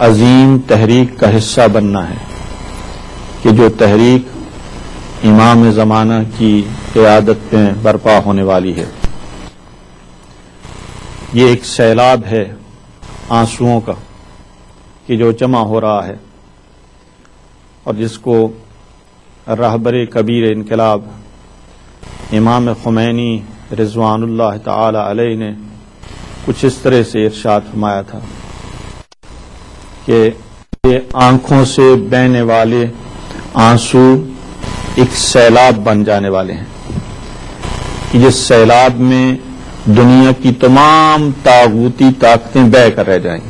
عظیم تحریک کا حصہ بننا ہے کہ جو تحریک امام زمانہ کی قیادت میں برپا ہونے والی ہے. یہ ایک سیلاب ہے آنسوؤں کا کہ جو جمع ہو رہا ہے اور جس کو رہبر کبیر انقلاب امام خمینی رضوان اللہ تعالی علیہ نے کچھ اس طرح سے ارشاد فرمایا تھا کہ یہ آنکھوں سے بہنے والے آنسو ایک سیلاب بن جانے والے ہیں کہ جس سیلاب میں دنیا کی تمام طاغوتی طاقتیں بہہ کر رہ جائیں گی.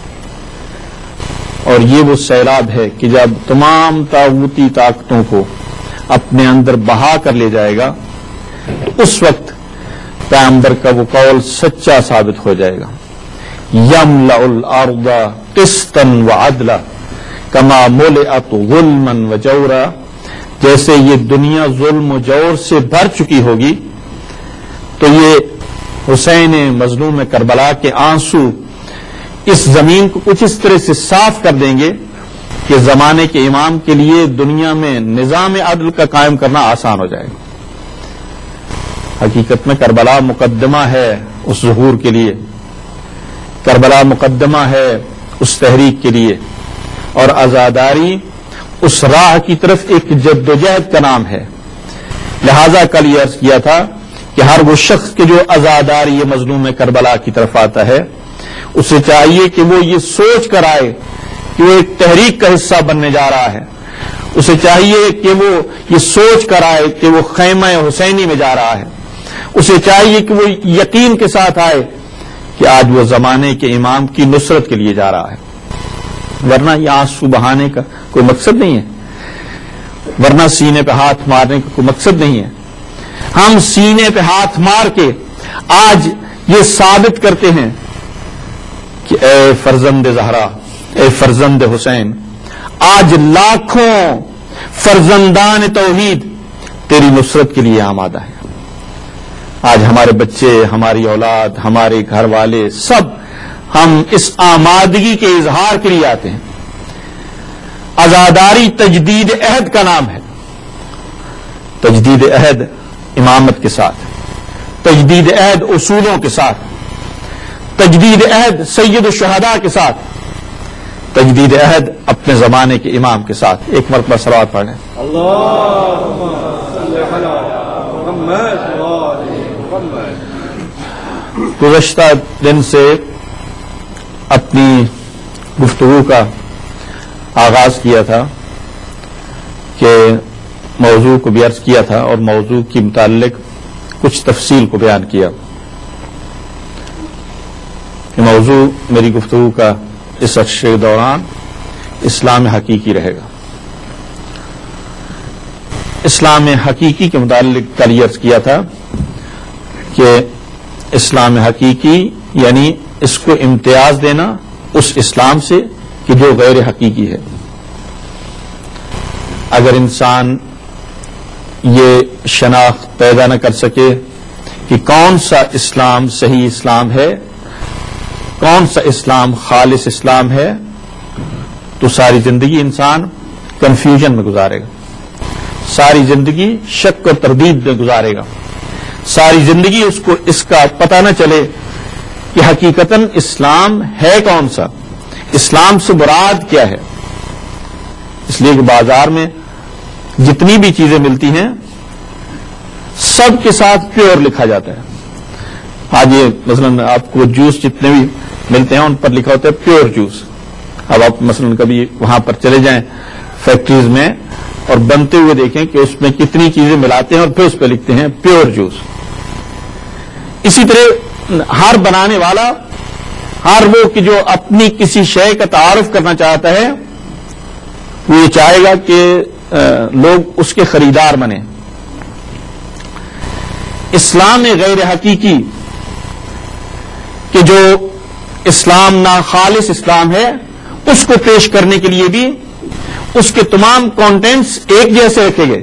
اور یہ وہ سیلاب ہے کہ جب تمام طاغوتی طاقتوں کو اپنے اندر بہا کر لے جائے گا تو اس وقت پیغمبر کا وہ قول سچا ثابت ہو جائے گا. یملأ الارض قسطا وعدلا کما ملئت ظلما وجورا. جیسے یہ دنیا ظلم و جور سے بھر چکی ہوگی تو یہ حسین مظلوم کربلا کے آنسو اس زمین کو کچھ اس طرح سے صاف کر دیں گے کہ زمانے کے امام کے لیے دنیا میں نظام عدل کا قائم کرنا آسان ہو جائے گا. حقیقت میں کربلا مقدمہ ہے اس ظہور کے لیے، کربلا مقدمہ ہے اس تحریک کے لیے، اور عزاداری اس راہ کی طرف ایک جدوجہد کا نام ہے. لہذا کل یہ عرض کیا تھا کہ ہر وہ شخص کے جو عزاداری مظلوم کربلا کی طرف آتا ہے اسے چاہیے کہ وہ یہ سوچ کر آئے کہ وہ ایک تحریک کا حصہ بننے جا رہا ہے. اسے چاہیے کہ وہ یہ سوچ کر آئے کہ وہ خیمہ حسینی میں جا رہا ہے. اسے چاہیے کہ وہ یقین کے ساتھ آئے کہ آج وہ زمانے کے امام کی نصرت کے لیے جا رہا ہے. ورنہ یہ آنسو بہانے کا کوئی مقصد نہیں ہے، ورنہ سینے پہ ہاتھ مارنے کا کوئی مقصد نہیں ہے. ہم سینے پہ ہاتھ مار کے آج یہ ثابت کرتے ہیں کہ اے فرزند زہرا، اے فرزند حسین، آج لاکھوں فرزندان توحید تیری نصرت کے لیے آمادہ ہے. آج ہمارے بچے، ہماری اولاد، ہمارے گھر والے سب ہم اس آمادگی کے اظہار کے لیے آتے ہیں. عزاداری تجدید عہد کا نام ہے. تجدید عہد امامت کے ساتھ، تجدید عہد اصولوں کے ساتھ، تجدید عہد سید الشہداء کے ساتھ، تجدید عہد اپنے زمانے کے امام کے ساتھ. ایک مرتبہ صلوات پڑھ لیں. اللہم صلی علی محمد. گزشتہ دن سے اپنی گفتگو کا آغاز کیا تھا کہ موضوع کو بھی عرض کیا تھا اور موضوع کے متعلق کچھ تفصیل کو بیان کیا کہ موضوع میری گفتگو کا اس عرصے کے دوران اسلام حقیقی رہے گا. اسلام حقیقی کے متعلق کل یہ عرض کیا تھا کہ اسلام حقیقی یعنی اس کو امتیاز دینا اس اسلام سے کہ جو غیر حقیقی ہے. اگر انسان یہ شناخت پیدا نہ کر سکے کہ کون سا اسلام صحیح اسلام ہے، کون سا اسلام خالص اسلام ہے، تو ساری زندگی انسان کنفیوژن میں گزارے گا، ساری زندگی شک و تردید میں گزارے گا، ساری زندگی اس کو اس کا پتہ نہ چلے کہ حقیقتاً اسلام ہے کون سا، اسلام سے مراد کیا ہے. اس لیے کہ بازار میں جتنی بھی چیزیں ملتی ہیں سب کے ساتھ پیور لکھا جاتا ہے. آج یہ مثلاً آپ کو جوس جتنے بھی ملتے ہیں ان پر لکھا ہوتا ہے پیور جوس. اب آپ مثلاً کبھی وہاں پر چلے جائیں فیکٹریز میں اور بنتے ہوئے دیکھیں کہ اس میں کتنی چیزیں ملاتے ہیں اور پھر اس پہ لکھتے ہیں پیور جوس. اسی طرح ہر بنانے والا، ہر وہ کہ جو اپنی کسی شے کا تعارف کرنا چاہتا ہے وہ یہ چاہے گا کہ لوگ اس کے خریدار بنیں. اسلام غیر حقیقی کہ جو اسلام ناخالص اسلام ہے اس کو پیش کرنے کے لیے بھی اس کے تمام کانٹینٹس ایک جیسے رکھے گئے.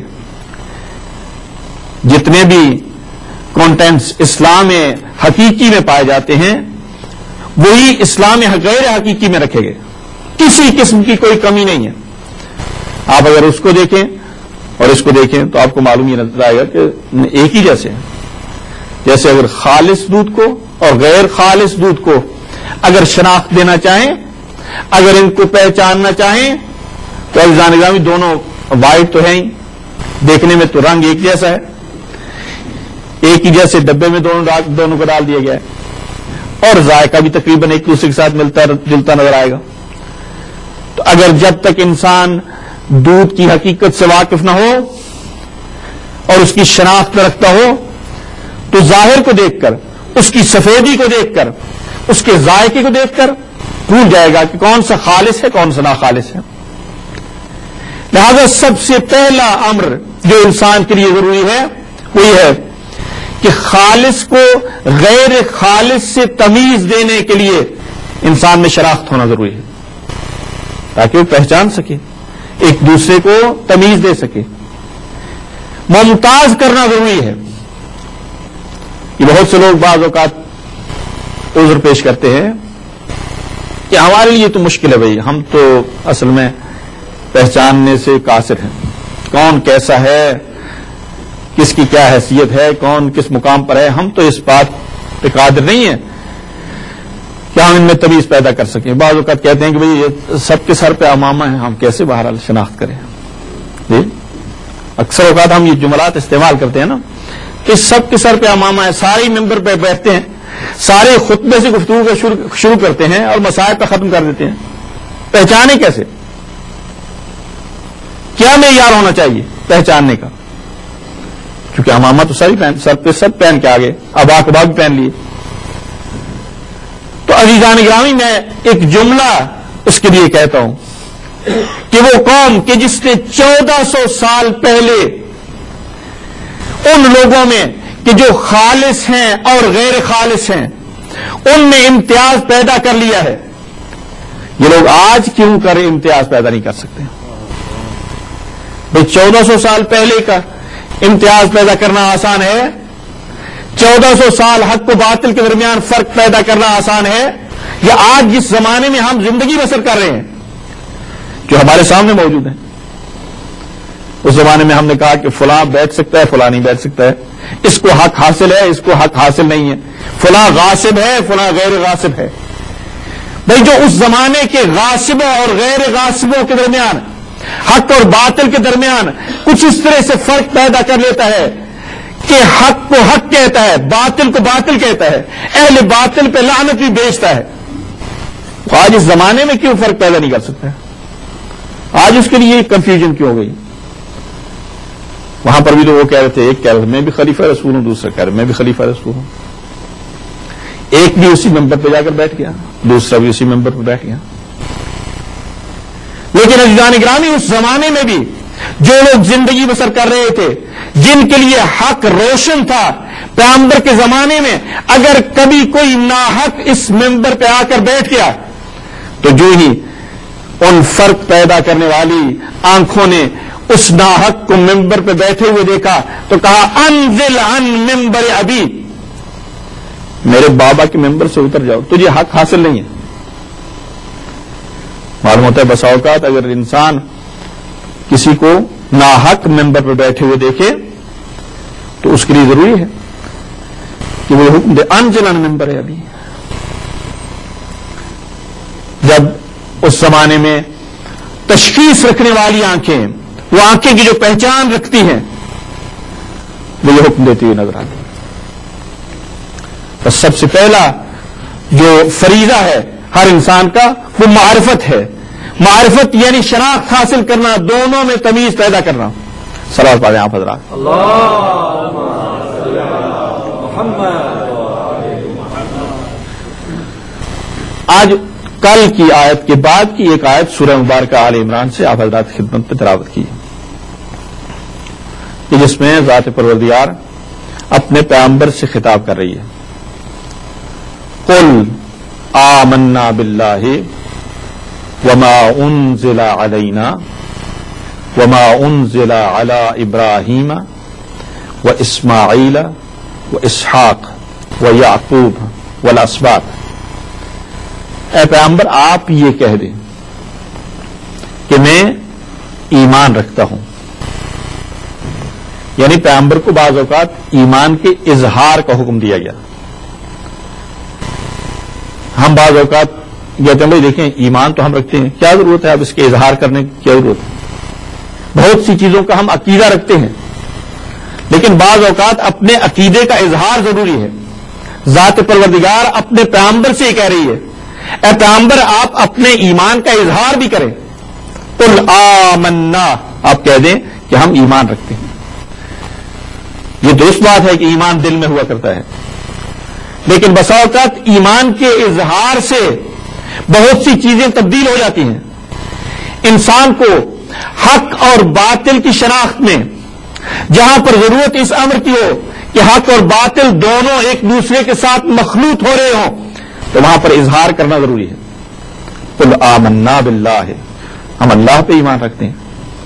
جتنے بھی کانٹینٹس اسلام حقیقی میں پائے جاتے ہیں وہی اسلام غیر حقیقی میں رکھے گئے. کسی قسم کی کوئی کمی نہیں ہے. آپ اگر اس کو دیکھیں اور اس کو دیکھیں تو آپ کو معلوم یہ نظر آئے گا کہ ایک ہی جیسے ہیں. جیسے اگر خالص دودھ کو اور غیر خالص دودھ کو اگر شناخت دینا چاہیں، اگر ان کو پہچاننا چاہیں تو عزیزان گرامی دونوں وائٹ تو ہیں ہی، دیکھنے میں تو رنگ ایک جیسا ہے، ایک ہی جیسے ڈبے میں دونوں کو ڈال دیا گیا ہے، اور ذائقہ بھی تقریباً ایک دوسرے کے ساتھ ملتا جلتا نظر آئے گا. تو اگر جب تک انسان دودھ کی حقیقت سے واقف نہ ہو اور اس کی شناخت رکھتا ہو تو ظاہر کو دیکھ کر، اس کی سفیدی کو دیکھ کر، اس کے ذائقے کو دیکھ کر بھول جائے گا کہ کون سا خالص ہے کون سا ناخالص ہے. لہذا سب سے پہلا امر جو انسان کے لیے ضروری ہے وہ یہ ہے کہ خالص کو غیر خالص سے تمیز دینے کے لیے انسان میں شناخت ہونا ضروری ہے تاکہ وہ پہچان سکے، ایک دوسرے کو تمیز دے سکے. ممتاز کرنا ضروری ہے. یہ بہت سے لوگ بعض اوقات عذر پیش کرتے ہیں کہ ہمارے لیے تو مشکل ہے بھائی، ہم تو اصل میں پہچاننے سے قاصر ہیں، کون کیسا ہے، کس کی کیا حیثیت ہے، کون کس مقام پر ہے، ہم تو اس بات پہ قادر نہیں ہیں کہ ہم ان میں تمیز پیدا کر سکیں. بعض اوقات کہتے ہیں کہ بھئی یہ سب کے سر پہ امامہ ہیں، ہم کیسے بہرحال شناخت کریں. جی اکثر اوقات ہم یہ جملات استعمال کرتے ہیں نا کہ سب کے سر پہ امامہ ہے، سارے ممبر پہ بیٹھتے ہیں، سارے خطبے سے گفتگو کا شروع کرتے ہیں اور مسائل پہ ختم کر دیتے ہیں. پہچانے کیسے؟ کیا معیار ہونا چاہیے پہچاننے کا؟ کیونکہ امامہ تو سر پہ سب پہن کے آگے، اب آکبا بھی پہن لیے. تو عزیزان گرامی میں ایک جملہ اس کے لیے کہتا ہوں کہ وہ قوم کہ جس نے 1400 سال پہلے ان لوگوں میں کہ جو خالص ہیں اور غیر خالص ہیں ان میں امتیاز پیدا کر لیا ہے، یہ لوگ آج کیوں کر امتیاز پیدا نہیں کر سکتے؟ بھئی 1400 سال پہلے کا امتیاز پیدا کرنا آسان ہے، 1400 سال حق و باطل کے درمیان فرق پیدا کرنا آسان ہے، یا آج جس زمانے میں ہم زندگی بسر کر رہے ہیں جو ہمارے سامنے موجود ہیں؟ اس زمانے میں ہم نے کہا کہ فلاں بیٹھ سکتا ہے، فلاں نہیں بیٹھ سکتا ہے، اس کو حق حاصل ہے، اس کو حق حاصل نہیں ہے، فلاں غاصب ہے، فلاں غیر غاصب ہے. بھئی جو اس زمانے کے غاصبوں اور غیر غاصبوں کے درمیان، حق اور باطل کے درمیان کچھ اس طرح سے فرق پیدا کر لیتا ہے کہ حق کو حق کہتا ہے، باطل کو باطل کہتا ہے، اہل باطل پہ لعنت بھی بیچتا ہے، تو آج اس زمانے میں کیوں فرق پیدا نہیں کر سکتا ہے؟ آج اس کے لیے کنفیوژن کیوں ہو گئی؟ وہاں پر بھی تو وہ کہہ رہے تھے، ایک کہہ رہے تھے میں بھی خلیفہ رسول ہوں، دوسرا کہہ رہے میں بھی خلیفہ رسول ہوں. ایک بھی اسی ممبر پہ جا کر بیٹھ گیا، دوسرا بھی اسی ممبر پہ بیٹھ گیا. لیکن عزیزان گرامی اس زمانے میں بھی جو لوگ زندگی بسر کر رہے تھے، جن کے لیے حق روشن تھا، پیغمبر کے زمانے میں اگر کبھی کوئی ناحق اس ممبر پہ آ کر بیٹھ گیا تو جو ہی ان فرق پیدا کرنے والی آنکھوں نے اس ناحق کو ممبر پہ بیٹھے ہوئے دیکھا تو کہا انزل عن ممبر ابی، میرے بابا کے ممبر سے اتر جاؤ، تجھے حق حاصل نہیں ہے. معلوم ہوتا ہے بس اوقات اگر انسان کسی کو ناحق ممبر پہ بیٹھے ہوئے دیکھے تو اس کے لیے ضروری ہے کہ وہ حکم دے انزل عن ممبر ابی. جب اس زمانے میں تشخیص رکھنے والی آنکھیں، وہ آنکھیں کی جو پہچان رکھتی ہیں، وہ یہ حکم دیتی ہوئی نظر آتی. بس سب سے پہلا جو فریضہ ہے ہر انسان کا وہ معرفت ہے. معرفت یعنی شناخت حاصل کرنا، دونوں میں تمیز پیدا کرنا. صلوات پڑھیں آپ حضرات. آج کل کی آیت کے بعد کی ایک آیت سورہ مبارکہ آل عمران سے آپ حضرات کی خدمت پہ تلاوت کی کہ جس میں ذات پروردگار اپنے پیغمبر سے خطاب کر رہی ہے. قل آمنا باللہ وما انزل علینا وما انزل علی ابراہیم واسماعیل واسحاق ویعقوب والاسباط. اے پیغمبر آپ یہ کہہ دیں کہ میں ایمان رکھتا ہوں. یعنی پیغمبر کو بعض اوقات ایمان کے اظہار کا حکم دیا گیا. ہم بعض اوقات کہتے ہیں بھائی دیکھیں ایمان تو ہم رکھتے ہیں, کیا ضرورت ہے اب اس کے اظہار کرنے کی, کیا ضرورت ہے؟ بہت سی چیزوں کا ہم عقیدہ رکھتے ہیں, لیکن بعض اوقات اپنے عقیدے کا اظہار ضروری ہے. ذات پروردگار اپنے پیغمبر سے یہ کہہ رہی ہے, اے پیغمبر آپ اپنے ایمان کا اظہار بھی کریں. قل آمنا, آپ کہہ دیں کہ ہم ایمان رکھتے ہیں. یہ درست بات ہے کہ ایمان دل میں ہوا کرتا ہے, لیکن بسا اوقات ایمان کے اظہار سے بہت سی چیزیں تبدیل ہو جاتی ہیں. انسان کو حق اور باطل کی شناخت میں جہاں پر ضرورت اس امر کی ہو کہ حق اور باطل دونوں ایک دوسرے کے ساتھ مخلوط ہو رہے ہوں, تو وہاں پر اظہار کرنا ضروری ہے. قل آمنا باللہ, ہم اللہ پہ ایمان رکھتے ہیں.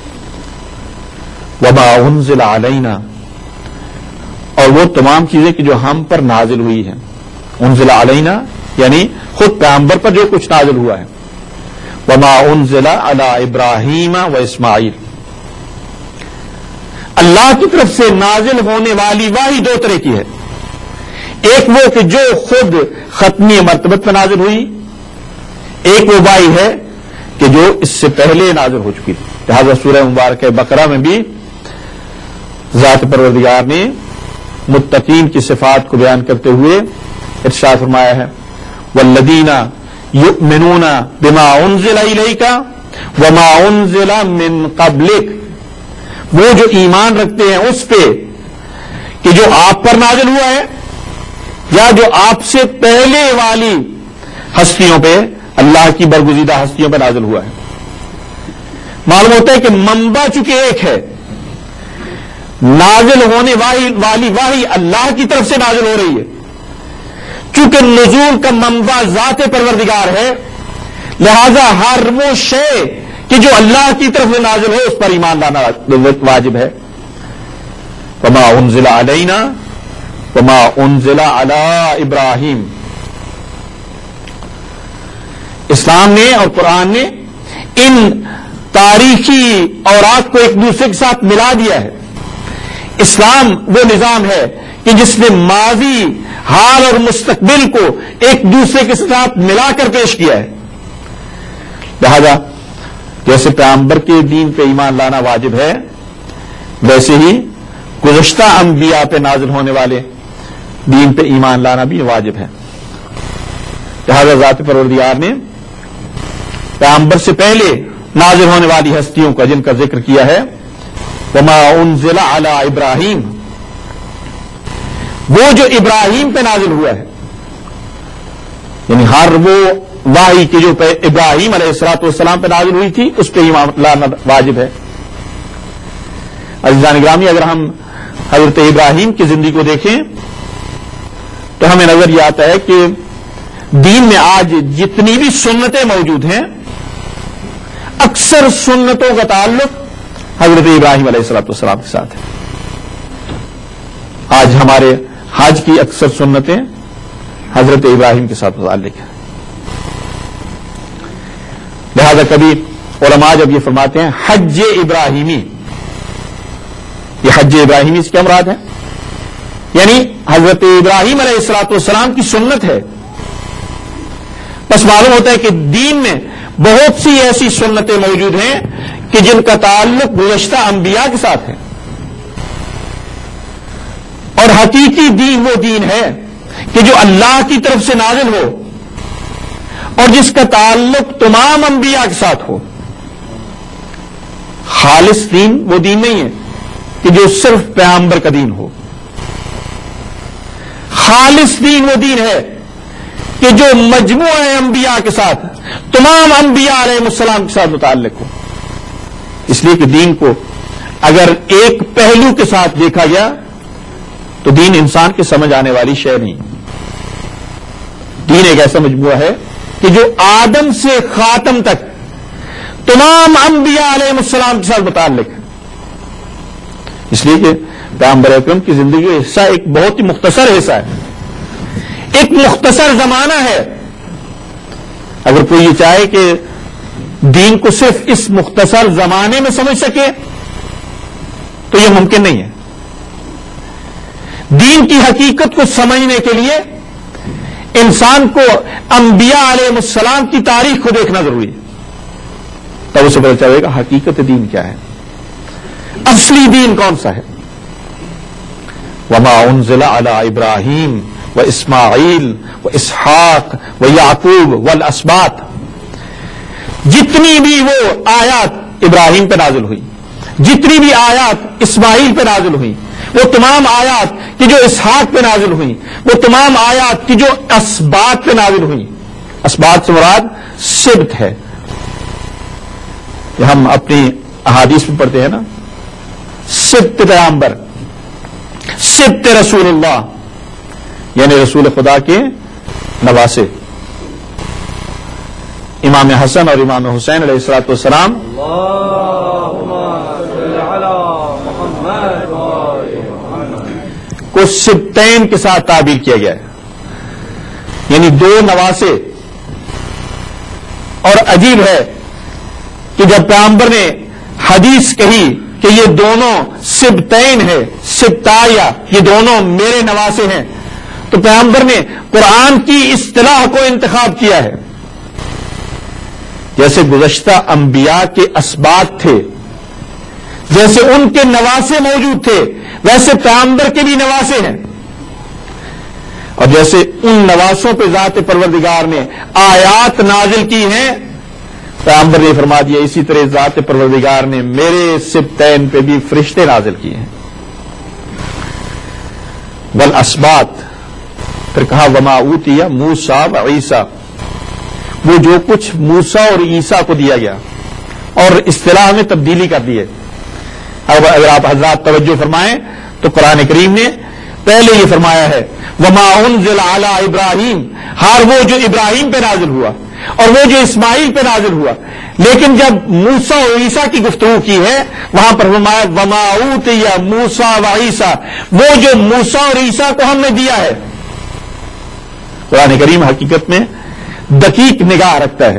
وما انزل علینا, اور وہ تمام چیزیں کہ جو ہم پر نازل ہوئی ہیں. انزل علینا یعنی خود پیغمبر پر جو کچھ نازل ہوا ہے. وما انزل علی ابراہیم و اسماعیل, اللہ کی طرف سے نازل ہونے والی وحی دو طرح کی ہے. ایک وہ کہ جو خود ختمی مرتبت پر نازل ہوئی, ایک وہ وحی ہے کہ جو اس سے پہلے نازل ہو چکی تھی. لہذا سورہ مبارکہ بقرہ میں بھی ذات پروردگار نے متقین کی صفات کو بیان کرتے ہوئے ارشاد فرمایا ہے, والذین یؤمنون بما انزل الیک وما انزل من قبلک, وہ جو ایمان رکھتے ہیں اس پہ کہ جو آپ پر نازل ہوا ہے یا جو آپ سے پہلے والی ہستیوں پہ, اللہ کی برگزیدہ ہستیوں پہ نازل ہوا ہے. معلوم ہوتا ہے کہ منبع چونکہ ایک ہے, نازل ہونے والی وحی اللہ کی طرف سے نازل ہو رہی ہے. چونکہ نزول کا منبع ذات پروردگار ہے, لہذا ہر وہ شے کہ جو اللہ کی طرف سے نازل ہو اس پر ایمان لانا واجب ہے. وما انزل علینا وما انزل علی ابراہیم, اسلام نے اور قرآن نے ان تاریخی اوراق کو ایک دوسرے کے ساتھ ملا دیا ہے. اسلام وہ نظام ہے کہ جس نے ماضی, حال اور مستقبل کو ایک دوسرے کے ساتھ ملا کر پیش کیا ہے. لہذا جیسے پیغمبر کے دین پہ ایمان لانا واجب ہے, ویسے ہی گزشتہ انبیاء پہ نازل ہونے والے دین پہ ایمان لانا بھی واجب ہے. لہذا ذات پروردگار نے پیغمبر سے پہلے نازل ہونے والی ہستیوں کا جن کا ذکر کیا ہے, وما انزل علی ابراہیم, وہ جو ابراہیم پہ نازل ہوا ہے, یعنی ہر وہ وحی کہ جو ابراہیم علیہ الصلوۃ والسلام پہ نازل ہوئی تھی اس پہ ایمان لانا واجب ہے. عزیزان گرامی, اگر ہم حضرت ابراہیم کی زندگی کو دیکھیں تو ہمیں نظر یہ آتا ہے کہ دین میں آج جتنی بھی سنتیں موجود ہیں, اکثر سنتوں کا تعلق حضرت ابراہیم علیہ الصلوۃ والسلام کے ساتھ ہے. آج ہمارے حج کی اکثر سنتیں حضرت ابراہیم کے ساتھ متعلق ہیں. لہذا کبھی علماء جب یہ فرماتے ہیں حج ابراہیمی, یہ حج ابراہیمی سے کیا مراد ہے؟ یعنی حضرت ابراہیم علیہ الصلوۃ والسلام کی سنت ہے. بس معلوم ہوتا ہے کہ دین میں بہت سی ایسی سنتیں موجود ہیں کہ جن کا تعلق گزشتہ انبیاء کے ساتھ ہے, اور حقیقی دین وہ دین ہے کہ جو اللہ کی طرف سے نازل ہو اور جس کا تعلق تمام انبیاء کے ساتھ ہو. خالص دین وہ دین نہیں ہے کہ جو صرف پیغمبر کا دین ہو. خالص دین وہ دین ہے کہ جو مجموعہ انبیاء کے ساتھ, تمام انبیاء علیہ السلام کے ساتھ متعلق ہو. اس لیے کہ دین کو اگر ایک پہلو کے ساتھ دیکھا گیا تو دین انسان کے سمجھ آنے والی شے نہیں. دین ایک ایسا مجموعہ ہے کہ جو آدم سے خاتم تک تمام انبیاء علیہ السلام کے ساتھ متعلق ہے. اس لیے کہ پیغمبر اکرم کی زندگی کا حصہ ایک بہت ہی مختصر حصہ ہے, ایک مختصر زمانہ ہے. اگر کوئی یہ چاہے کہ دین کو صرف اس مختصر زمانے میں سمجھ سکے تو یہ ممکن نہیں ہے. دین کی حقیقت کو سمجھنے کے لیے انسان کو انبیاء علیہ السلام کی تاریخ کو دیکھنا ضروری ہے. تب اسے پتہ چلے گا حقیقت دین کیا ہے, اصلی دین کون سا ہے. وما انزل علی ابراہیم و اسماعیل و اسحاق و یعقوب والاسباط, جتنی بھی وہ آیات ابراہیم پہ نازل ہوئی, جتنی بھی آیات اسماعیل پہ نازل ہوئی, وہ تمام آیات کی جو اسحاق پہ نازل ہوئی, وہ تمام آیات کی جو اسباط پہ نازل ہوئی. اسباط سے مراد سبت ہے. کہ ہم اپنی احادیث میں پڑھتے ہیں نا, سبت پیغمبر, سبت رسول اللہ, یعنی رسول خدا کے نواسے. امام حسن اور امام حسین علیہ الصلوۃ والسلام کو سبتین کے ساتھ تعبیر کیا گیا ہے, یعنی دو نواسے. اور عجیب ہے کہ جب پیغمبر نے حدیث کہی کہ یہ دونوں سبتین ہے, سبتایا, یہ دونوں میرے نواسے ہیں, تو پیغمبر نے قرآن کی اصطلاح کو انتخاب کیا ہے. جیسے گزشتہ انبیاء کے اسباط تھے, جیسے ان کے نواسے موجود تھے, ویسے پیغمبر کے بھی نواسے ہیں. اور جیسے ان نواسوں پہ ذات پروردگار نے آیات نازل کی ہیں, پیغمبر نے فرما دیا اسی طرح ذات پروردگار نے میرے سبتین پہ بھی فرشتے نازل کیے ہیں. والاسباط, پھر کہا وما اوتی موسیٰ و عیسیٰ, وہ جو کچھ موسیٰ اور عیسیٰ کو دیا گیا, اور اصطلاح میں تبدیلی کر دی ہے. اگر آپ حضرات توجہ فرمائیں تو قرآن کریم نے پہلے یہ فرمایا ہے وما انزل علی ابراہیم, ہر وہ جو ابراہیم پہ نازل ہوا اور وہ جو اسماعیل پہ نازل ہوا. لیکن جب موسیٰ اور عیسیٰ کی گفتگو کی ہے وہاں پر فرمایا وما اوتی موسیٰ و عیسیٰ, وہ جو موسیٰ اور عیسیٰ کو ہم نے دیا ہے. قرآن کریم حقیقت میں دقیق نگاہ رکھتا ہے.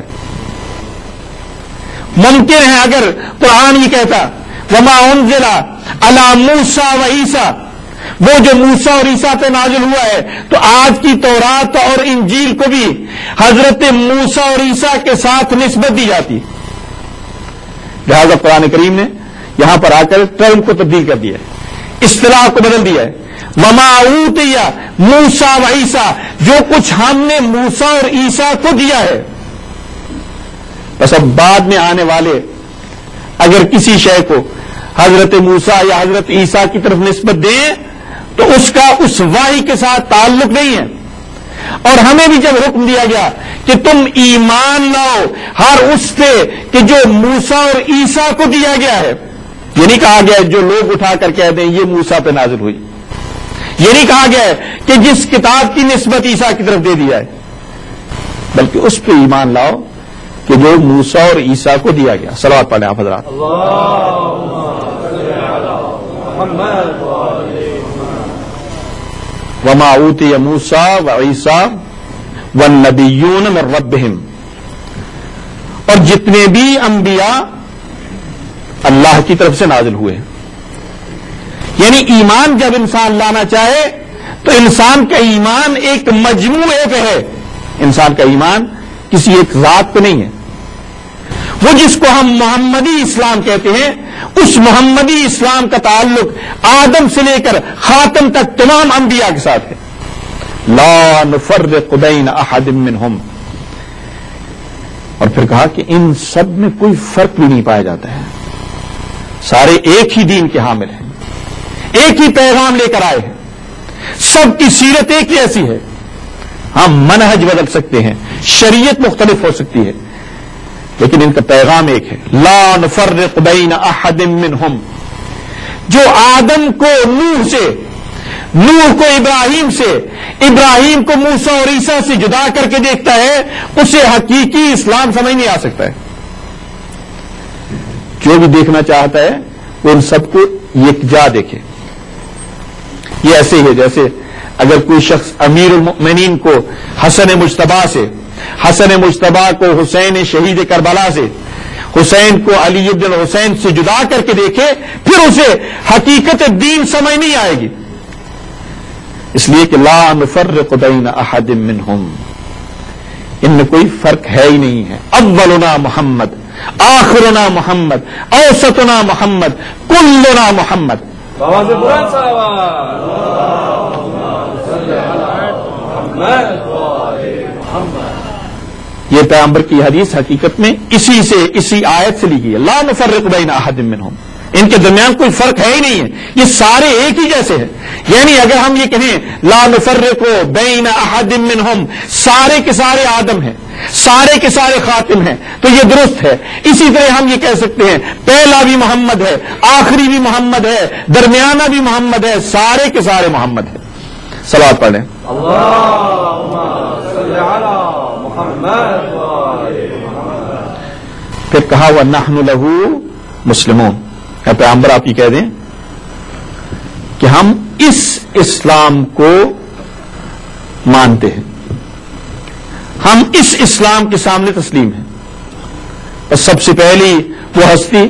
ممکن ہے اگر قرآن یہ کہتا وما انزل علی موسیٰ و عیسیٰ, وہ جو موسیٰ اور عیسیٰ پہ نازل ہوا ہے, تو آج کی تورات اور انجیل کو بھی حضرت موسیٰ اور عیسیٰ کے ساتھ نسبت دی جاتی. لہذا قرآن کریم نے یہاں پر آ کر ٹرم کو تبدیل کر دیا ہے, اصطلاح کو بدل دیا ہے. وما اوتی موسیٰ و عیسیٰ, جو کچھ ہم نے موسیٰ اور عیسیٰ کو دیا ہے. بس اب بعد میں آنے والے اگر کسی شے کو حضرت موسیٰ یا حضرت عیسیٰ کی طرف نسبت دیں تو اس کا اس وحی کے ساتھ تعلق نہیں ہے. اور ہمیں بھی جب حکم دیا گیا کہ تم ایمان لاؤ ہر اس پہ کہ جو موسیٰ اور عیسیٰ کو دیا گیا ہے, یہ نہیں کہا گیا جو لوگ اٹھا کر کہہ دیں یہ موسیٰ پہ نازل ہوئی, یہ نہیں کہا گیا کہ جس کتاب کی نسبت عیسیٰ کی طرف دے دیا ہے, بلکہ اس پہ ایمان لاؤ کہ جو موسیٰ اور عیسیٰ کو دیا گیا. صلوات پڑھیں آپ حضرات. وما اوتی موسیٰ و عیسیٰ والنبیون من ربہم, اور جتنے بھی انبیاء اللہ کی طرف سے نازل ہوئے ہیں. یعنی ایمان جب انسان لانا چاہے تو انسان کا ایمان ایک مجموعے پہ ہے. انسان کا ایمان کسی ایک ذات پہ نہیں ہے. وہ جس کو ہم محمدی اسلام کہتے ہیں, اس محمدی اسلام کا تعلق آدم سے لے کر خاتم تک تمام انبیاء کے ساتھ ہے. لا نفرق بین احد منہم, اور پھر کہا کہ ان سب میں کوئی فرق بھی نہیں پایا جاتا ہے. سارے ایک ہی دین کے حامل ہیں, ایک ہی پیغام لے کر آئے ہیں, سب کی سیرت ایک ہی ایسی ہے. ہم منہج بدل سکتے ہیں, شریعت مختلف ہو سکتی ہے, لیکن ان کا پیغام ایک ہے. لا نفرق بین احد منہم, جو آدم کو نوح سے, نوح کو ابراہیم سے, ابراہیم کو موسیٰ اور عیسیٰ سے جدا کر کے دیکھتا ہے, اسے حقیقی اسلام سمجھ نہیں آ سکتا ہے. جو بھی دیکھنا چاہتا ہے وہ ان سب کو یکجا دیکھے. یہ ایسے ہی ہے جیسے اگر کوئی شخص امیر المؤمنین کو حسن مجتبیٰ سے, حسن مجتبیٰ کو حسین شہید کربلا سے حسین کو علی ابن حسین سے جدا کر کے دیکھے پھر اسے حقیقت دین سمجھ نہیں آئے گی. اس لیے کہ لا نفرق بین احد منہم، ان میں کوئی فرق ہے ہی نہیں ہے. اولنا محمد، آخرنا محمد، اوسطنا محمد، کلنا محمد. بابا سے بلند صلوات. صلی علی محمد. یہ پیغمبر کی حدیث حقیقت میں اسی آیت سے لی گئی ہے. لا نفرق بین احد منہم، ان کے درمیان کوئی فرق ہے ہی نہیں ہے، یہ سارے ایک ہی جیسے ہیں. یعنی اگر ہم یہ کہیں لا نفرق بین احد منہم، سارے کے سارے آدم ہیں، سارے کے سارے خاتم ہیں، تو یہ درست ہے. اسی طرح ہم یہ کہہ سکتے ہیں پہلا بھی محمد ہے، آخری بھی محمد ہے، درمیانہ بھی محمد ہے، سارے کے سارے محمد ہیں. صلوات پڑھیں. اللہم صلی علی محمد. پھر کہا وَنَحْنُ لَهُ مُسْلِمُونَ. اے پیغمبر آپ یہ کہہ دیں کہ ہم اس اسلام کو مانتے ہیں، ہم اس اسلام کے سامنے تسلیم ہیں. اور سب سے پہلی وہ ہستی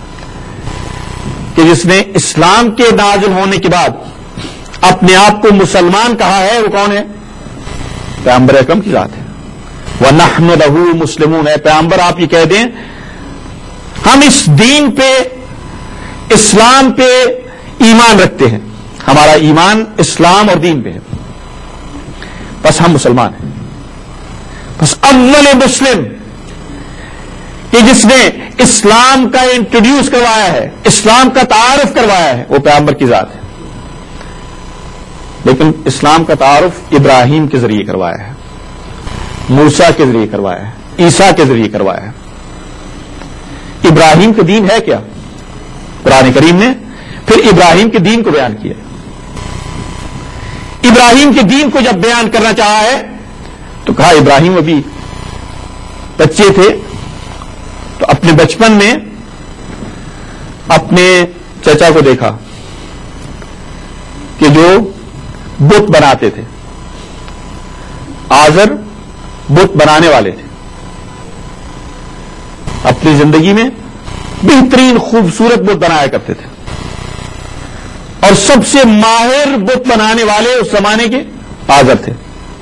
کہ جس نے اسلام کے نازل ہونے کے بعد اپنے آپ کو مسلمان کہا ہے، وہ کون ہے؟ پیغمبر اکرم کی ذات ہے. وَنَحْنُ لَهُ مُسْلِمُونَ. اے پیغمبر آپ یہ کہہ دیں ہم اس دین پہ، اسلام پہ ایمان رکھتے ہیں، ہمارا ایمان اسلام اور دین پہ ہے، بس ہم مسلمان ہیں. بس اول مسلم کہ جس نے اسلام کا انٹروڈیوس کروایا ہے، اسلام کا تعارف کروایا ہے، وہ پیغمبر کی ذات ہے. لیکن اسلام کا تعارف ابراہیم کے ذریعے کروایا ہے، موسیٰ کے ذریعے کروایا ہے، عیسیٰ کے ذریعے کروایا ہے. ابراہیم کا دین ہے کیا؟ قرآن کریم نے پھر ابراہیم کے دین کو بیان کیا. ابراہیم کے دین کو جب بیان کرنا چاہا ہے تو کہا ابراہیم ابھی بچے تھے تو اپنے بچپن میں اپنے چچا کو دیکھا کہ جو بت بناتے تھے. آزر بت بنانے والے تھے، اپنی زندگی میں بہترین خوبصورت بت بنایا کرتے تھے، اور سب سے ماہر بت بنانے والے اس زمانے کے آزر تھے.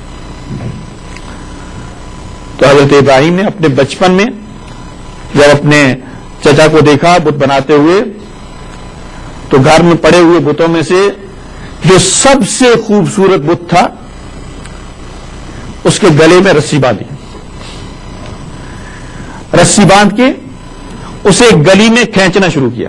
تو حضرت ابراہیم نے اپنے بچپن میں جب اپنے چچا کو دیکھا بت بناتے ہوئے تو گھر میں پڑے ہوئے بتوں میں سے جو سب سے خوبصورت بت تھا اس کے گلے میں رسی باندھی، رسی باندھ کے اسے گلی میں کھینچنا شروع کیا.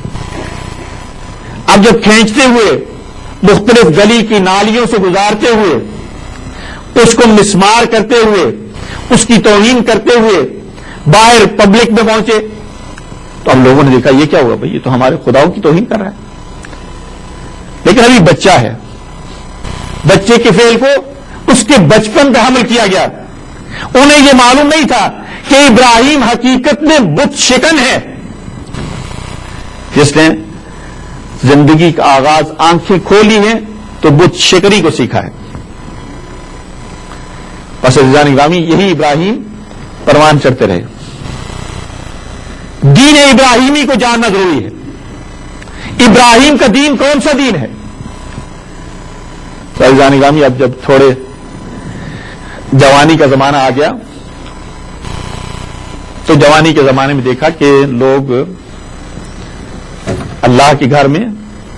اب جب کھینچتے ہوئے مختلف گلی کی نالیوں سے گزارتے ہوئے اس کو مسمار کرتے ہوئے اس کی توہین کرتے ہوئے باہر پبلک میں پہنچے تو اب لوگوں نے دیکھا یہ کیا ہوا بھائی، یہ تو ہمارے خداؤں کی توہین کر رہا ہے. لیکن ابھی بچہ ہے، بچے کے فعل کو اس کے بچپن پہ حمل کیا گیا. انہیں یہ معلوم نہیں تھا کہ ابراہیم حقیقت میں بت شکن ہے، جس نے زندگی کا آغاز آنکھیں کھولی ہیں تو بت شکنی کو سیکھا ہے. بس عزیزان گرامی یہی ابراہیم پروان چڑھتے رہے. دین ابراہیمی کو جاننا ضروری ہے. ابراہیم کا دین کون سا دین ہے؟ تو عزیزان گرامی اب جب تھوڑے جوانی کا زمانہ آ گیا تو جوانی کے زمانے میں دیکھا کہ لوگ اللہ کے گھر میں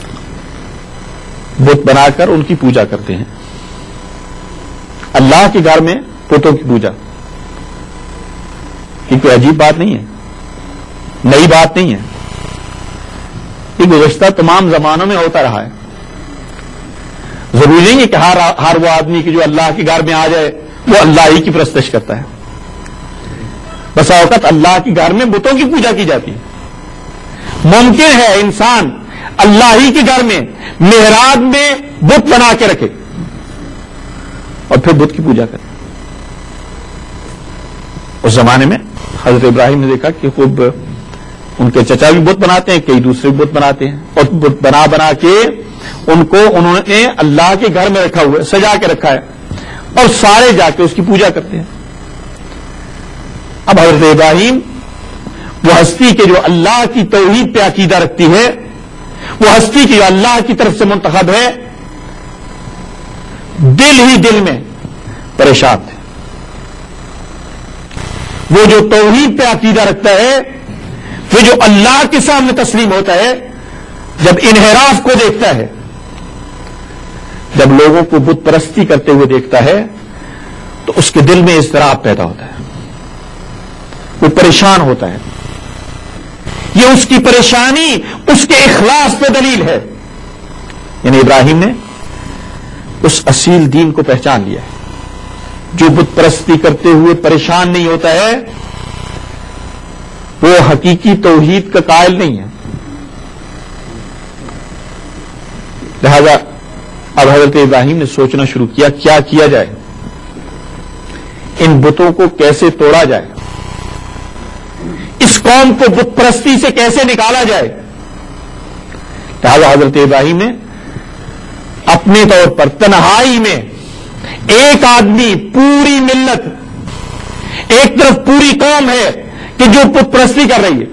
بت بنا کر ان کی پوجا کرتے ہیں. اللہ کے گھر میں بتوں کی پوجا یہ کوئی عجیب بات نہیں ہے، نئی بات نہیں ہے، یہ گزشتہ تمام زمانوں میں ہوتا رہا ہے. ضروری نہیں ہے کہ ہر وہ آدمی کی جو اللہ کے گھر میں آ جائے وہ اللہ ہی کی پرستش کرتا ہے. بسا اوقات اللہ کے گھر میں بتوں کی پوجا کی جاتی ہے. ممکن ہے انسان اللہ ہی کے گھر میں محراب میں بت بنا کے رکھے اور پھر بت کی پوجا کرے. اس زمانے میں حضرت ابراہیم نے دیکھا کہ خوب ان کے چچا بھی بت بناتے ہیں، کئی دوسرے بھی بت بناتے ہیں، اور بت بنا بنا کے انہوں نے اللہ کے گھر میں رکھا ہوا ہے، سجا کے رکھا ہے، اور سارے جا کے اس کی پوجا کرتے ہیں. اب حضرت ابراہیم وہ ہستی کے جو اللہ کی توحید پہ عقیدہ رکھتی ہے، وہ ہستی کی جو اللہ کی طرف سے منتخب ہے، دل ہی دل میں پریشان تھے. وہ جو توحید پہ عقیدہ رکھتا ہے، وہ جو اللہ کے سامنے تسلیم ہوتا ہے، جب انحراف کو دیکھتا ہے، جب لوگوں کو بت پرستی کرتے ہوئے دیکھتا ہے، تو اس کے دل میں اضطراب پیدا ہوتا ہے، وہ پریشان ہوتا ہے. یہ اس کی پریشانی اس کے اخلاص پہ دلیل ہے. یعنی ابراہیم نے اس اصیل دین کو پہچان لیا ہے. جو بت پرستی کرتے ہوئے پریشان نہیں ہوتا ہے، وہ حقیقی توحید کا قائل نہیں ہے. لہذا اب حضرت ابراہیم نے سوچنا شروع کیا، کیا کیا جائے، ان بتوں کو کیسے توڑا جائے، اس قوم کو بت پرستی سے کیسے نکالا جائے. لہذا حضرت ابراہیم نے اپنے طور پر تنہائی میں، ایک آدمی، پوری ملت، ایک طرف پوری قوم ہے کہ جو بت پرستی کر رہی ہے،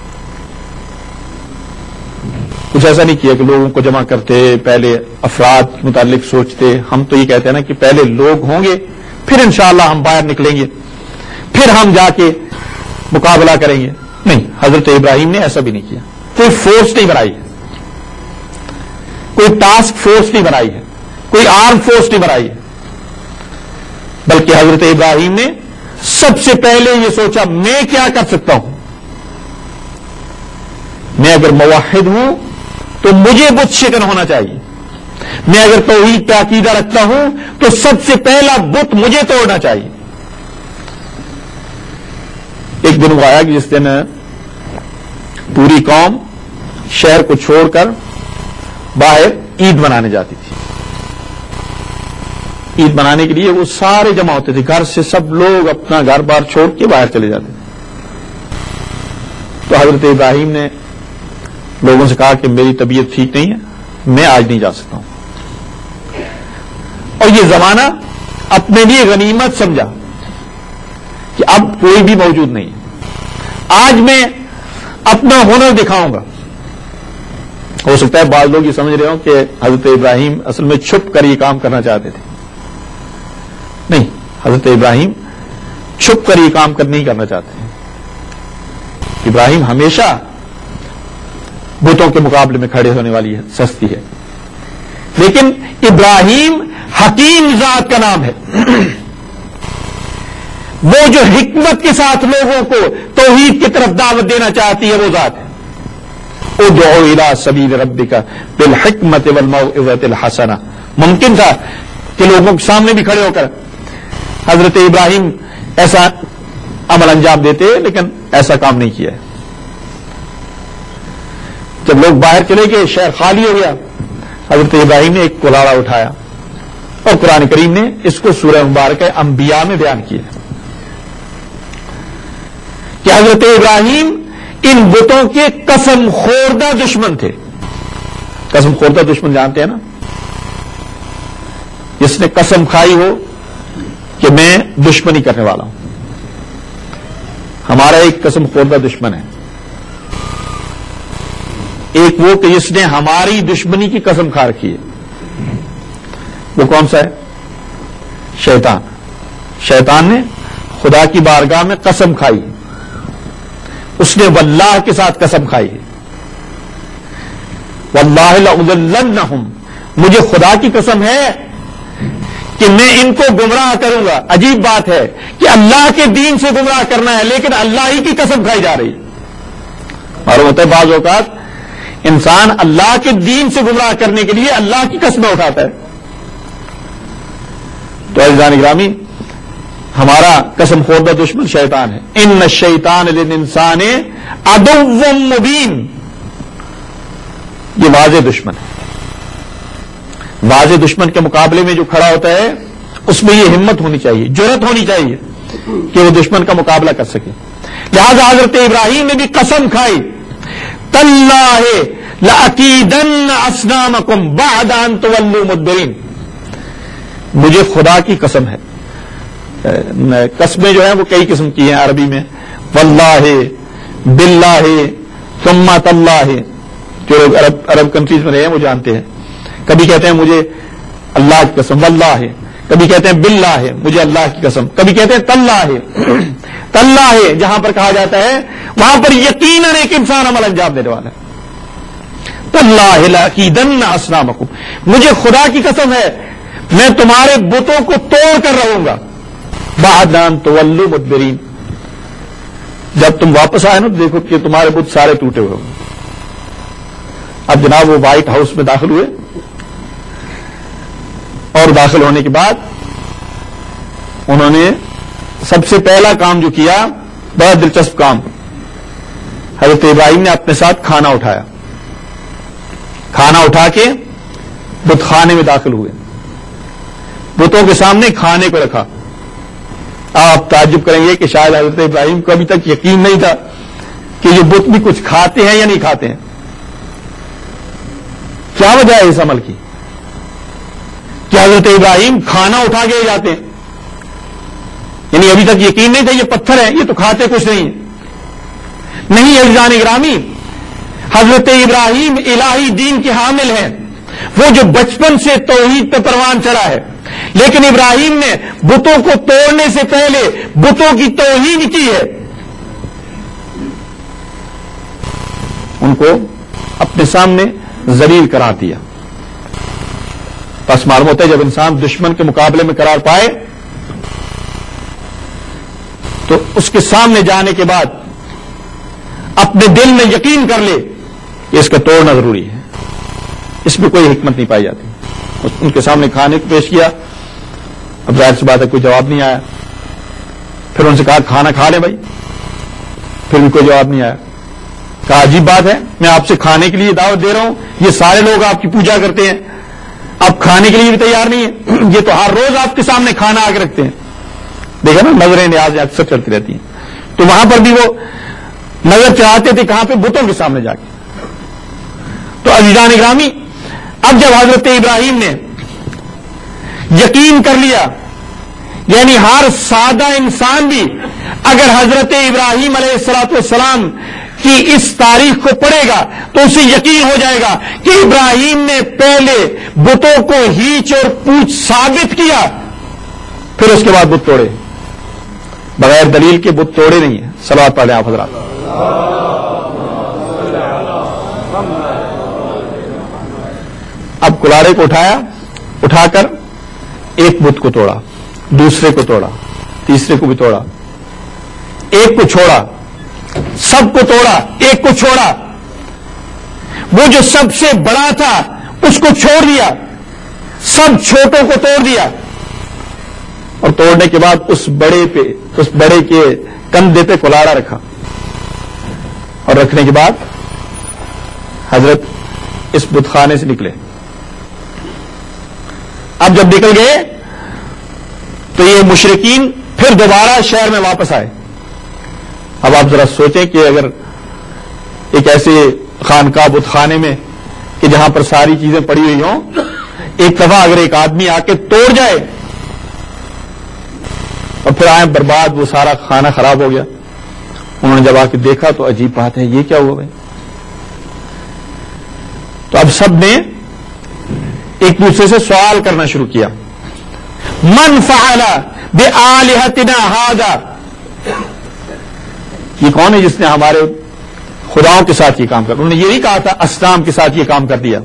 کچھ ایسا نہیں کیا کہ لوگوں کو جمع کرتے، پہلے افراد کے متعلق سوچتے. ہم تو یہ کہتے ہیں نا کہ پہلے لوگ ہوں گے، پھر انشاءاللہ ہم باہر نکلیں گے، پھر ہم جا کے مقابلہ کریں گے. نہیں، حضرت ابراہیم نے ایسا بھی نہیں کیا. کوئی فورس نہیں بنائی ہے، کوئی ٹاسک فورس نہیں بنائی ہے، کوئی آرم فورس نہیں بنائی ہے، بلکہ حضرت ابراہیم نے سب سے پہلے یہ سوچا میں کیا کر سکتا ہوں. میں اگر موحد ہوں تو مجھے بت شکن ہونا چاہیے. میں اگر توحید پہ عقیدہ رکھتا ہوں تو سب سے پہلا بت مجھے توڑنا چاہیے. ایک دن وہ آیا کہ جس دن پوری قوم شہر کو چھوڑ کر باہر عید منانے جاتی تھی. عید منانے کے لیے وہ سارے جمع ہوتے تھے، گھر سے سب لوگ اپنا گھر بار چھوڑ کے باہر چلے جاتے تھے. تو حضرت ابراہیم نے لوگوں سے کہا کہ میری طبیعت ٹھیک نہیں ہے، میں آج نہیں جا سکتا ہوں. اور یہ زمانہ اپنے لیے غنیمت سمجھا کہ اب کوئی بھی موجود نہیں ہے، آج میں اپنا ہنر دکھاؤں گا. ہو سکتا ہے بعض لوگ یہ سمجھ رہے ہوں کہ حضرت ابراہیم اصل میں چھپ کر یہ کام کرنا چاہتے تھے. نہیں، حضرت ابراہیم چھپ کر یہ کام نہیں کرنا چاہتے ہیں. ابراہیم ہمیشہ بتوں کے مقابلے میں کھڑے ہونے والی سستی ہے. لیکن ابراہیم حکیم ذات کا نام ہے. وہ جو حکمت کے ساتھ لوگوں کو توحید کی طرف دعوت دینا چاہتی ہے، وہ ذات ہے. ادعو الی سبیل ربک بالحکمت والموعظۃ الحسنہ. ممکن تھا کہ لوگوں کے سامنے بھی کھڑے ہو کر حضرت ابراہیم ایسا عمل انجام دیتے، لیکن ایسا کام نہیں کیا. جب لوگ باہر چلے گئے، شہر خالی ہو گیا، حضرت ابراہیم نے ایک کلاڑا اٹھایا اور قرآن کریم نے اس کو سورہ مبارکہ انبیاء میں بیان کیا کہ حضرت ابراہیم ان بتوں کے قسم خوردہ دشمن تھے. قسم خوردہ دشمن جانتے ہیں نا، جس نے قسم کھائی ہو کہ میں دشمنی کرنے والا ہوں. ہمارا ایک قسم خوردہ دشمن ہے، ایک وہ کہ جس نے ہماری دشمنی کی قسم کھا رکھی ہے. وہ کون سا ہے؟ شیطان. شیطان نے خدا کی بارگاہ میں قسم کھائی، اس نے واللہ کے ساتھ قسم کھائی ہے، واللہ لأضلنہم، مجھے خدا کی قسم ہے کہ میں ان کو گمراہ کروں گا. عجیب بات ہے کہ اللہ کے دین سے گمراہ کرنا ہے، لیکن اللہ ہی کی قسم کھائی جا رہی. معلوم ہوتا ہے بعض اوقات انسان اللہ کے دین سے گمراہ کرنے کے لیے اللہ کی قسمیں اٹھاتا ہے. تو عزیزان گرامی، ہمارا قسم خوردہ دشمن شیطان ہے. ان الشیطان للانسان عدو مبین، یہ واضح دشمن ہے. واضح دشمن کے مقابلے میں جو کھڑا ہوتا ہے اس میں یہ ہمت ہونی چاہیے، جرأت ہونی چاہیے کہ وہ دشمن کا مقابلہ کر سکے. لہذا حضرت ابراہیم نے بھی قسم کھائی، تاللہ لأکیدن اصنامکم بعد ان تولوا مدبرین. مجھے خدا کی قسم ہے. قسمیں جو ہیں وہ کئی قسم کی ہیں عربی میں. واللہ باللہ ثم تاللہ، جو لوگ عرب کنٹریز میں رہے ہیں وہ جانتے ہیں. کبھی کہتے ہیں مجھے اللہ کی قسم واللہ، کبھی کہتے ہیں باللہ مجھے اللہ کی قسم، کبھی کہتے ہیں تاللہ. تاللہ جہاں پر کہا جاتا ہے وہاں پر یقیناً ایک انسان عمل انجام دینے والا ہے. تاللہ لاکیدن اصنامکم، مجھے خدا کی قسم ہے میں تمہارے بتوں کو توڑ کر رہوں گا. بعد ان تولوا مدبرین، جب تم واپس آئے نا تو دیکھو کہ تمہارے بت سارے ٹوٹے ہوئے ہوں. اب جناب وہ وائٹ ہاؤس میں داخل ہوئے اور داخل ہونے کے بعد انہوں نے سب سے پہلا کام جو کیا، بڑا دلچسپ کام، حضرت ابراہیم نے اپنے ساتھ کھانا اٹھایا. کھانا اٹھا کے بت خانے میں داخل ہوئے، بتوں کے سامنے کھانے کو رکھا. آپ تعجب کریں گے کہ شاید حضرت ابراہیم کو ابھی تک یقین نہیں تھا کہ یہ بت بھی کچھ کھاتے ہیں یا نہیں کھاتے ہیں. کیا وجہ ہے اس عمل کی؟ کیا حضرت ابراہیم کھانا اٹھا کے جاتے ہیں؟ یعنی ابھی تک یقین نہیں تھا یہ پتھر ہیں، یہ تو کھاتے کچھ نہیں ہیں. نہیں عزیزان گرامی، حضرت ابراہیم الہی دین کے حامل ہیں، وہ جو بچپن سے توحید پہ پروان چڑھا ہے. لیکن ابراہیم نے بتوں کو توڑنے سے پہلے بتوں کی توہین کی ہے. ان کو اپنے سامنے ذلیل قرار دیا. بس معلوم ہوتا ہے جب انسان دشمن کے مقابلے میں قرار پائے تو اس کے سامنے جانے کے بعد اپنے دل میں یقین کر لے کہ اس کا توڑنا ضروری ہے. اس میں کوئی حکمت نہیں پائی جاتی. ان کے سامنے کھانے کو پیش کیا، اب ظاہر سی بات ہے کوئی جواب نہیں آیا. پھر ان سے کہا کھانا کھا لیں بھائی، پھر بھی کوئی جواب نہیں آیا. کہا عجیب بات ہے، میں آپ سے کھانے کے لیے دعوت دے رہا ہوں، یہ سارے لوگ آپ کی پوجا کرتے ہیں، آپ کھانے کے لیے بھی تیار نہیں ہیں. یہ تو ہر روز آپ کے سامنے کھانا آ کے رکھتے ہیں. دیکھا نا نظریں نیاز اکثر چلتی رہتی ہیں. تو وہاں پر بھی وہ نظر چڑھاتے تھے کہاں پہ؟ بتوں کے سامنے جا کے. تو عزیزان گرامی، اب جب حضرت ابراہیم نے یقین کر لیا، یعنی ہر سادہ انسان بھی اگر حضرت ابراہیم علیہ الصلوۃ والسلام کی اس تاریخ کو پڑھے گا تو اسے یقین ہو جائے گا کہ ابراہیم نے پہلے بتوں کو ہینچ اور پوچھ ثابت کیا، پھر اس کے بعد بت توڑے. بغیر دلیل کے بت توڑے نہیں ہیں. صلوات پڑھیں آپ حضرات. اب کلاڑے کو اٹھایا، اٹھا کر ایک بت کو توڑا، دوسرے کو توڑا، تیسرے کو بھی توڑا، ایک کو چھوڑا، سب کو توڑا، ایک کو چھوڑا. وہ جو سب سے بڑا تھا اس کو چھوڑ دیا، سب چھوٹوں کو توڑ دیا. اور توڑنے کے بعد اس بڑے کے کندھے پہ کلاڑا رکھا. اور رکھنے کے بعد حضرت اس بت خانے سے نکلے. اب جب نکل گئے تو یہ مشرکین پھر دوبارہ شہر میں واپس آئے. اب آپ ذرا سوچیں کہ اگر ایک ایسے خانقاہ بت خانے میں کہ جہاں پر ساری چیزیں پڑی ہوئی ہوں، ایک دفعہ اگر ایک آدمی آ کے توڑ جائے اور پھر آئے برباد، وہ سارا کھانا خراب ہو گیا. انہوں نے جب آ کے دیکھا تو عجیب بات ہے، یہ کیا ہوا بھائی؟ تو اب سب نے ایک دوسرے سے سوال کرنا شروع کیا. من فعل بآلہتنا ھذا، یہ کون ہے جس نے ہمارے خداؤں کے ساتھ یہ کام کر؟ انہوں نے یہ نہیں کہا تھا اصنام کے ساتھ یہ کام کر دیا.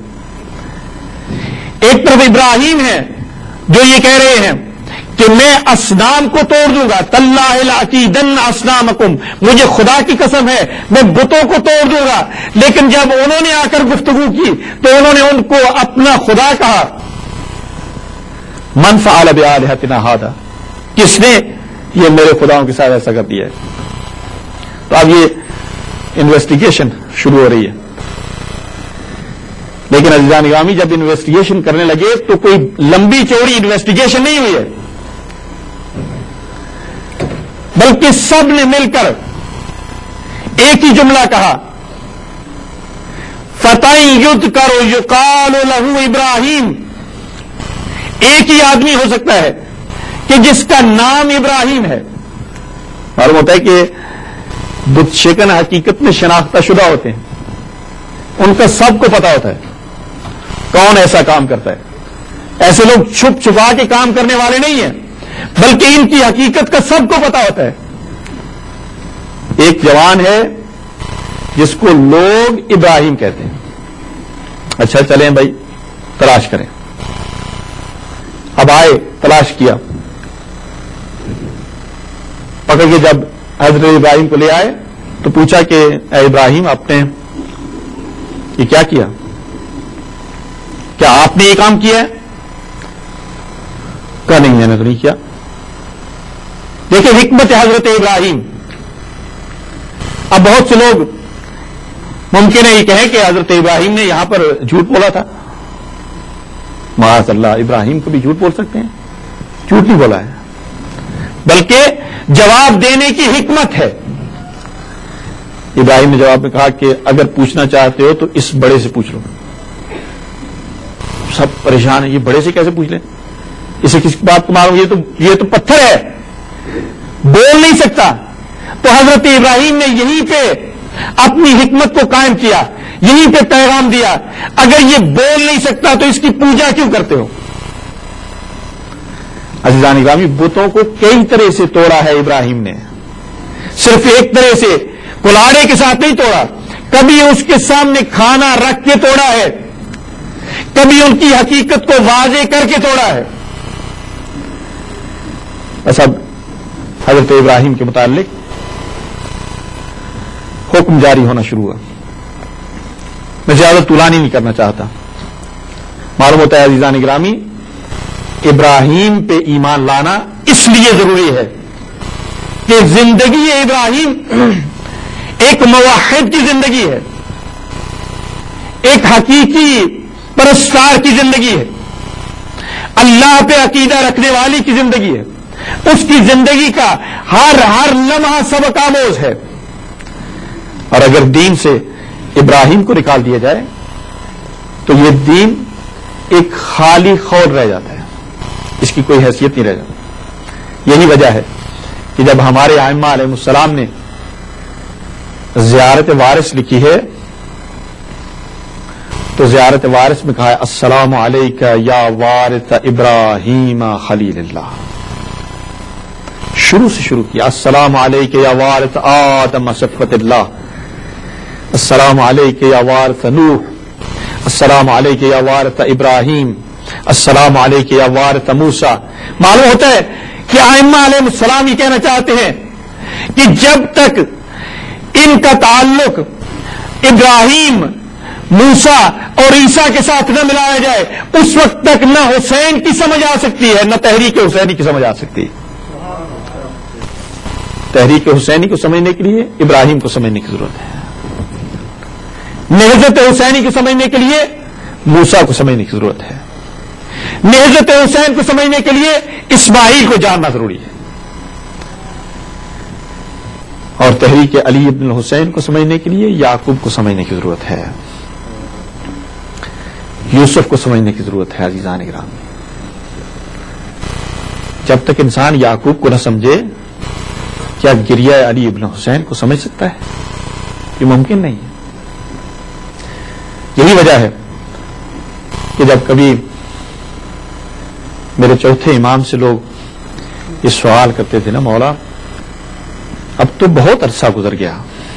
ایک طرف ابراہیم ہے جو یہ کہہ رہے ہیں کہ میں اصنام کو توڑ دوں گا، تاللہ لاکیدن اصنامکم، مجھے خدا کی قسم ہے میں بتوں کو توڑ دوں گا. لیکن جب انہوں نے آ کر گفتگو کی تو انہوں نے ان کو اپنا خدا کہا. من فعل بآلہتنا ھذا، کس نے یہ میرے خداؤں کے ساتھ ایسا کر دیا ہے؟ تو اب یہ انویسٹیگیشن شروع ہو رہی ہے. لیکن عزیزان گرامی، جب انویسٹیگیشن کرنے لگے تو کوئی لمبی چوڑی انویسٹیگیشن نہیں ہوئی ہے، بلکہ سب نے مل کر ایک ہی جملہ کہا، فتح یذکر یقال لہ ابراہیم. ایک ہی آدمی ہو سکتا ہے کہ جس کا نام ابراہیم ہے. معلوم ہوتا ہے کہ بت شکن حقیقت میں شناختہ شدہ ہوتے ہیں، ان کا سب کو پتا ہوتا ہے کون ایسا کام کرتا ہے. ایسے لوگ چھپ چھپا کے کام کرنے والے نہیں ہیں، بلکہ ان کی حقیقت کا سب کو پتا ہوتا ہے. ایک جوان ہے جس کو لوگ ابراہیم کہتے ہیں. اچھا چلیں بھائی تلاش کریں. اب آئے، تلاش کیا، پکڑ کے جب حضرت ابراہیم کو لے آئے تو پوچھا کہ اے ابراہیم آپ نے یہ کیا کیا؟ کیا آپ نے یہ کام کیا ہے؟ کہا نہیں میں نے تو نہیں کیا. دیکھیں حکمت حضرت ابراہیم. اب بہت سے لوگ ممکن ہے یہ کہیں کہ حضرت ابراہیم نے یہاں پر جھوٹ بولا تھا. معاذ اللہ، ابراہیم کو بھی جھوٹ بول سکتے ہیں؟ جھوٹ نہیں بولا ہے، بلکہ جواب دینے کی حکمت ہے. ابراہیم نے جواب میں کہا کہ اگر پوچھنا چاہتے ہو تو اس بڑے سے پوچھ لو. سب پریشان ہیں، یہ بڑے سے کیسے پوچھ لیں؟ اسے کس بات کو ماروں؟ یہ تو پتھر ہے، بول نہیں سکتا. تو حضرت ابراہیم نے یہیں پہ اپنی حکمت کو قائم کیا، یہیں پہ پیغام دیا. اگر یہ بول نہیں سکتا تو اس کی پوجا کیوں کرتے ہو؟ عزیزان گرامی، بتوں کو کئی طرح سے توڑا ہے ابراہیم نے. صرف ایک طرح سے کلاڑے کے ساتھ نہیں توڑا، کبھی اس کے سامنے کھانا رکھ کے توڑا ہے، کبھی ان کی حقیقت کو واضح کر کے توڑا ہے. بس اب حضرت ابراہیم کے متعلق حکم جاری ہونا شروع ہوا. میں زیادہ طولانی نہیں کرنا چاہتا. معلوم ہوتا ہے عزیزان گرامی، ابراہیم پہ ایمان لانا اس لیے ضروری ہے کہ زندگی ابراہیم ایک موحد کی زندگی ہے، ایک حقیقی پرستار کی زندگی ہے، اللہ پہ عقیدہ رکھنے والی کی زندگی ہے. اس کی زندگی کا ہر لمحہ سبق آموز ہے. اور اگر دین سے ابراہیم کو نکال دیا جائے تو یہ دین ایک خالی خور رہ جاتا ہے، اس کی کوئی حیثیت نہیں رہ جاتی. یہی وجہ ہے کہ جب ہمارے ائمہ علیہ السلام نے زیارت وارث لکھی ہے تو زیارت وارث میں کہا ہے السلام علیکہ یا وارث ابراہیم خلیل اللہ. شروع سے شروع کیا السلام علیکہ یا وارث آدم صفوت اللہ، السلام علیکہ یا وارث نوح، السلام علیکہ یا وارث ابراہیم، السلام علیکہ یا وارث موسیٰ. معلوم ہوتا ہے کہ ائمہ علیہ السلام یہ کہنا چاہتے ہیں کہ جب تک ان کا تعلق ابراہیم، موسیٰ اور عیسیٰ کے ساتھ نہ ملایا جائے اس وقت تک نہ حسین کی سمجھ آ سکتی ہے، نہ تحریک حسینی کی سمجھ آ سکتی ہے. تحریک حسینی کو سمجھنے کے لیے ابراہیم کو سمجھنے کی ضرورت ہے، نہضت حسینی کو سمجھنے کے لیے موسیٰ کو سمجھنے کی ضرورت ہے، نہضت حسین کو سمجھنے کے لیے اسماعیل کو جاننا ضروری ہے، اور تحریک علی ابن الحسین کو سمجھنے کے لیے یعقوب کو سمجھنے کی ضرورت ہے، یوسف کو سمجھنے کی ضرورت ہے. عزیزان گرامی، جب تک انسان یعقوب کو نہ سمجھے کیا گریہ علی ابن حسین کو سمجھ سکتا ہے؟ یہ ممکن نہیں ہے. یہی وجہ ہے کہ جب کبھی میرے چوتھے امام سے لوگ یہ سوال کرتے تھے نا، مولا اب تو بہت عرصہ گزر گیا،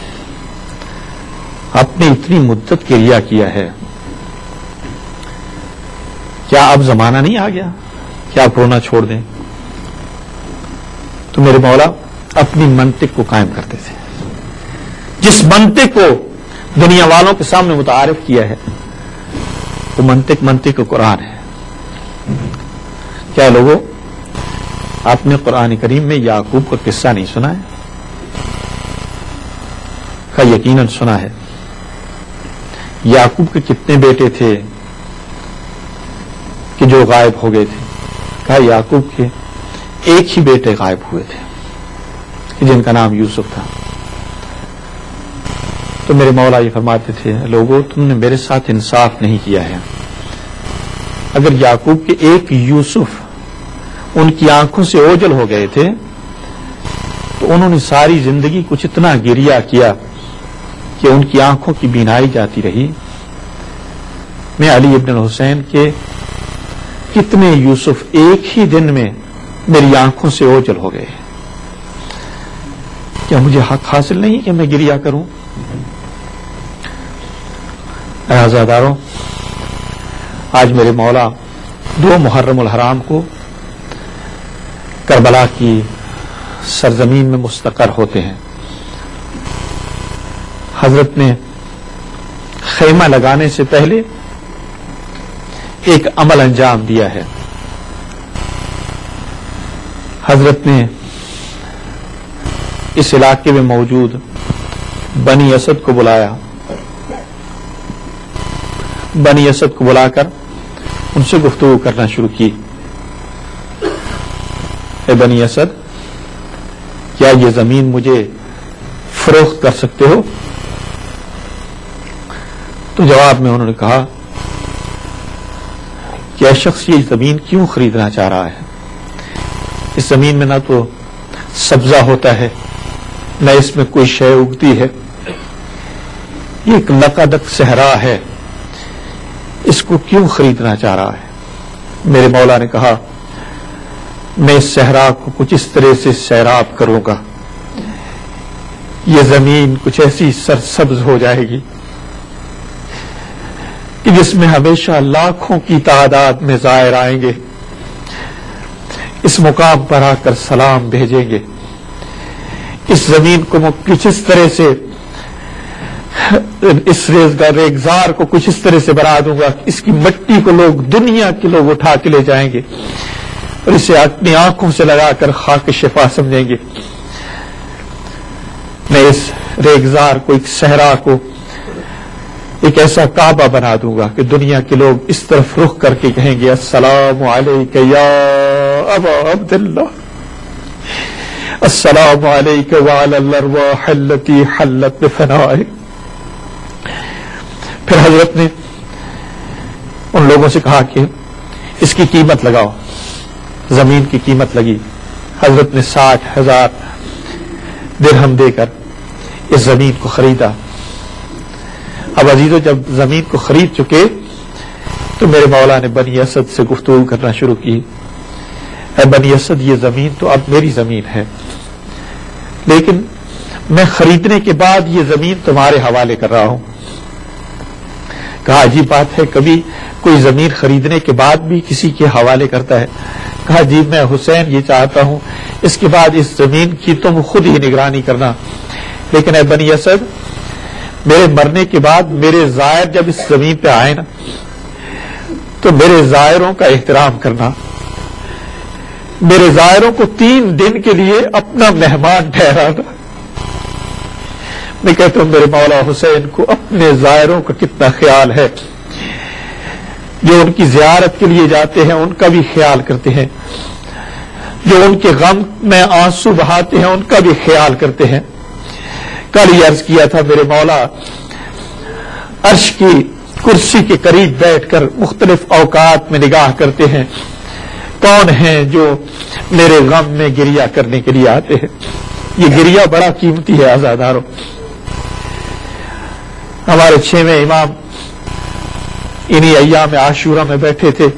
آپ نے اتنی مدت کے ریا کیا ہے، کیا اب زمانہ نہیں آ گیا کہ آپ رونا چھوڑ دیں؟ تو میرے مولا اپنی منطق کو قائم کرتے تھے. جس منطق کو دنیا والوں کے سامنے متعارف کیا ہے وہ منطق قرآن ہے. کیا لوگوں، آپ نے قرآن کریم میں یعقوب کا قصہ نہیں سنا ہے؟ یقیناً سنا ہے. یعقوب کے کتنے بیٹے تھے کہ جو غائب ہو گئے تھے؟ کہا یعقوب کے ایک ہی بیٹے غائب ہوئے تھے جن کا نام یوسف تھا. تو میرے مولا یہ فرماتے تھے، لوگوں تم نے میرے ساتھ انصاف نہیں کیا ہے. اگر یعقوب کے ایک یوسف ان کی آنکھوں سے اوجھل ہو گئے تھے تو انہوں نے ساری زندگی کچھ اتنا گریہ کیا کہ ان کی آنکھوں کی بینائی جاتی رہی. میں علی ابن الحسین کے کتنے یوسف ایک ہی دن میں میری آنکھوں سے اوجھل ہو گئے. کیا مجھے حق حاصل نہیں کہ میں گریہ کروں؟ اے عزاداروں، آج میرے مولا 2 محرم الحرام کو کربلا کی سرزمین میں مستقر ہوتے ہیں. حضرت نے خیمہ لگانے سے پہلے ایک عمل انجام دیا ہے. حضرت نے اس علاقے میں موجود بنی اسد کو بلایا. بنی اسد کو بلا کر ان سے گفتگو کرنا شروع کی. اے بنی اسد، کیا یہ زمین مجھے فروخت کر سکتے ہو؟ تو جواب میں انہوں نے کہا کہ یہ شخص یہ زمین کیوں خریدنا چاہ رہا ہے؟ اس زمین میں نہ تو سبزہ ہوتا ہے، نہ اس میں کوئی شے اگتی ہے. یہ ایک لقدق صحرا ہے، اس کو کیوں خریدنا چاہ رہا ہے؟ میرے مولا نے کہا، میں اس صحرا کو کچھ اس طرح سے سیراب کروں گا، یہ زمین کچھ ایسی سرسبز ہو جائے گی کہ جس میں ہمیشہ لاکھوں کی تعداد میں زائر آئیں گے، اس مقام پر آ کر سلام بھیجیں گے. اس زمین کو میں کچھ اس طرح سے، اس ریگزار کو کچھ اس طرح سے بنا دوں گا کہ اس کی مٹی کو لوگ، دنیا کے لوگ اٹھا کے لے جائیں گے اور اسے اپنی آنکھوں سے لگا کر خاک شفا سمجھیں گے. میں اس ریگزار کو، ایک صحرا کو ایک ایسا کعبہ بنا دوں گا کہ دنیا کے لوگ اس طرف رخ کر کے کہیں گے، السلام علیک یا ابا عبداللہ، السلام علیک وعلی الارواح التي حلت بفنائک. پھر حضرت نے ان لوگوں سے کہا کہ اس کی قیمت لگاؤ. زمین کی قیمت لگی. حضرت نے 60,000 درہم دے کر اس زمین کو خریدا. اب عزیزو، جب زمین کو خرید چکے تو میرے مولا نے بنی اسد سے گفتگو کرنا شروع کی. اے بنی اسد، یہ زمین تو اب میری زمین ہے، لیکن میں خریدنے کے بعد یہ زمین تمہارے حوالے کر رہا ہوں. کہا عجیب بات ہے، کبھی کوئی زمین خریدنے کے بعد بھی کسی کے حوالے کرتا ہے؟ کہا جی، میں حسین یہ چاہتا ہوں اس کے بعد اس زمین کی تم خود ہی نگرانی کرنا. لیکن اے بنی اسد، میرے مرنے کے بعد میرے زائر جب اس زمین پہ آئے نا، تو میرے زائروں کا احترام کرنا. میرے زائروں کو 3 دن کے لیے اپنا مہمان ٹھہرانا. میں کہتا ہوں میرے مولا حسین کو اپنے زائروں کا کتنا خیال ہے. جو ان کی زیارت کے لیے جاتے ہیں ان کا بھی خیال کرتے ہیں، جو ان کے غم میں آنسو بہاتے ہیں ان کا بھی خیال کرتے ہیں. کل ہی عرض کیا تھا، میرے مولا عرش کی کرسی کے قریب بیٹھ کر مختلف اوقات میں نگاہ کرتے ہیں، کون ہیں جو میرے غم میں گریہ کرنے کے لیے آتے ہیں. یہ گریہ بڑا قیمتی ہے عزاداروں. ہمارے 6ویں امام انہی ایام عاشورہ میں بیٹھے تھے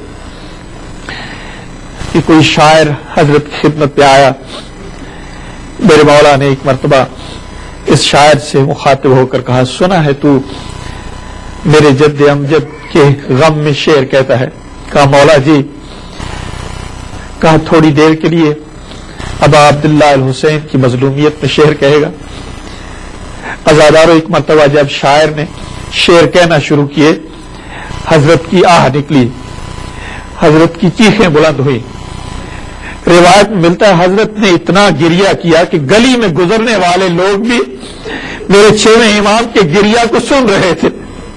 کہ کوئی شاعر حضرت کی خدمت پہ آیا. میرے مولا نے ایک مرتبہ اس شاعر سے مخاطب ہو کر کہا، سنا ہے تو میرے جد امجد کے غم میں شعر کہتا ہے؟ کہا مولا جی. کہا تھوڑی دیر کے لیے ابا عبداللہ الحسین کی مظلومیت میں شعر کہے گا. عزاداروں، ایک مرتبہ جب شاعر نے شعر کہنا شروع کیے، حضرت کی آہ نکلی، حضرت کی چیخیں بلند ہوئی. روایت میں ملتا ہے حضرت نے اتنا گریہ کیا کہ گلی میں گزرنے والے لوگ بھی میرے 6ویں امام کے گریہ کو سن رہے تھے.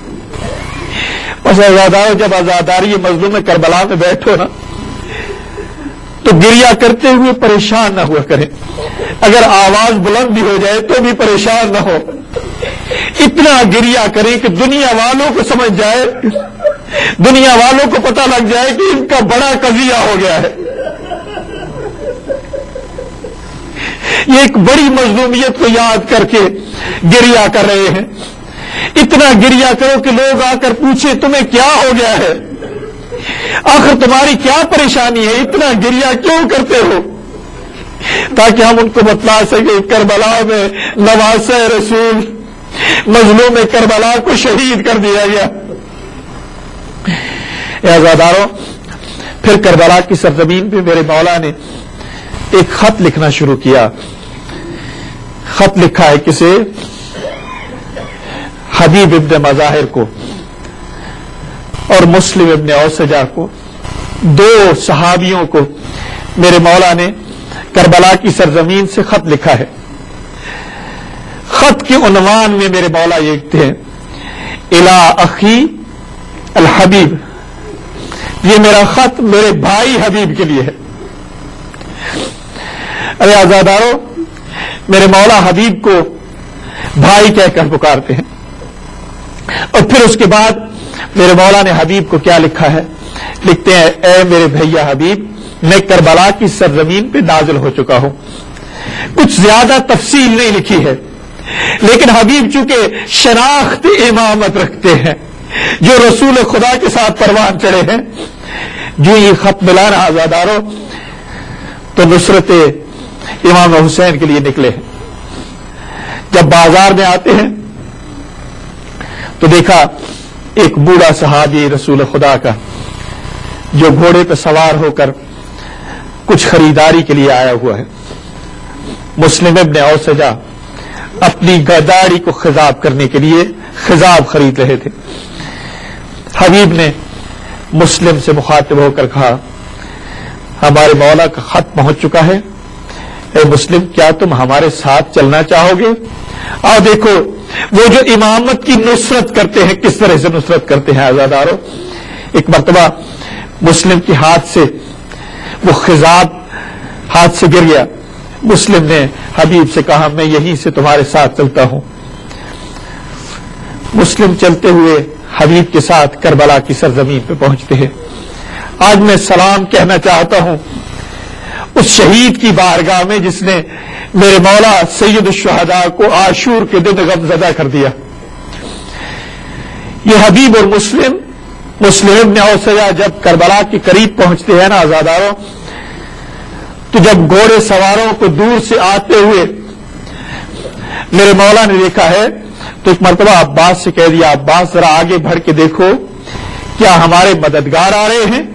بس عزاداروں، جب عزاداری مظلوم کربلا میں بیٹھو نا تو گریہ کرتے ہوئے پریشان نہ ہوا کریں. اگر آواز بلند بھی ہو جائے تو بھی پریشان نہ ہو. اتنا گریہ کریں کہ دنیا والوں کو سمجھ جائے، دنیا والوں کو پتہ لگ جائے کہ ان کا بڑا قضیہ ہو گیا ہے. یہ ایک بڑی مظلومیت کو یاد کر کے گریہ کر رہے ہیں. اتنا گریہ کرو کہ لوگ آ کر پوچھیں تمہیں کیا ہو گیا ہے, آخر تمہاری کیا پریشانی ہے, اتنا گریہ کیوں کرتے ہو, تاکہ ہم ان کو بتلا سکیں کربلا میں نواسہ رسول مظلوم کربلا کو شہید کر دیا گیا. اے عزاداروں, پھر کربلا کی سرزمین پہ میرے مولا نے ایک خط لکھنا شروع کیا. خط لکھا ہے کسے؟ حبیب ابن مظاہر کو اور مسلم ابن اوسجہ کو, دو صحابیوں کو میرے مولا نے کربلا کی سرزمین سے خط لکھا ہے. خط کے عنوان میں میرے مولا یہ لکھتے ہیں الی اخی الحبیب, یہ میرا خط میرے بھائی حبیب کے لیے ہے. ارے آزاداروں, میرے مولا حبیب کو بھائی کہہ کر پکارتے ہیں, اور پھر اس کے بعد میرے مولا نے حبیب کو کیا لکھا ہے؟ لکھتے ہیں اے میرے بھیا حبیب, میں کربلا کی سرزمین پہ نازل ہو چکا ہوں. کچھ زیادہ تفصیل نہیں لکھی ہے, لیکن حبیب چونکہ شناخت امامت رکھتے ہیں, جو رسول خدا کے ساتھ پروان چڑھے ہیں, جو یہ خط ملانا آزاداروں تو نصرت امام حسین کے لیے نکلے ہیں. جب بازار میں آتے ہیں تو دیکھا ایک بوڑھا صحابی رسول خدا کا جو گھوڑے پہ سوار ہو کر کچھ خریداری کے لیے آیا ہوا ہے. مسلم ابن اوسجہ اپنی گداڑی کو خضاب کرنے کے لیے خضاب خرید رہے تھے. حبیب نے مسلم سے مخاطب ہو کر کہا ہمارے مولا کا خط پہنچ چکا ہے, اے مسلم کیا تم ہمارے ساتھ چلنا چاہو گے؟ اور دیکھو وہ جو امامت کی نصرت کرتے ہیں کس طرح سے نصرت کرتے ہیں. آزاداروں, ایک مرتبہ مسلم کے ہاتھ سے وہ خضاب ہاتھ سے گر گیا. مسلم نے حبیب سے کہا میں یہیں سے تمہارے ساتھ چلتا ہوں. مسلم چلتے ہوئے حبیب کے ساتھ کربلا کی سرزمین پہ پہنچتے ہیں. آج میں سلام کہنا چاہتا ہوں اس شہید کی بارگاہ میں جس نے میرے مولا سید الشہداء کو عاشور کے دن غمزدہ کر دیا. یہ حبیب اور مسلم ابن اوسجہ جب کربلا کے قریب پہنچتے ہیں نا آزاداروں, تو جب گھوڑے سواروں کو دور سے آتے ہوئے میرے مولا نے دیکھا ہے تو ایک مرتبہ عباس سے کہہ دیا عباس ذرا آگے بڑھ کے دیکھو کیا ہمارے مددگار آ رہے ہیں.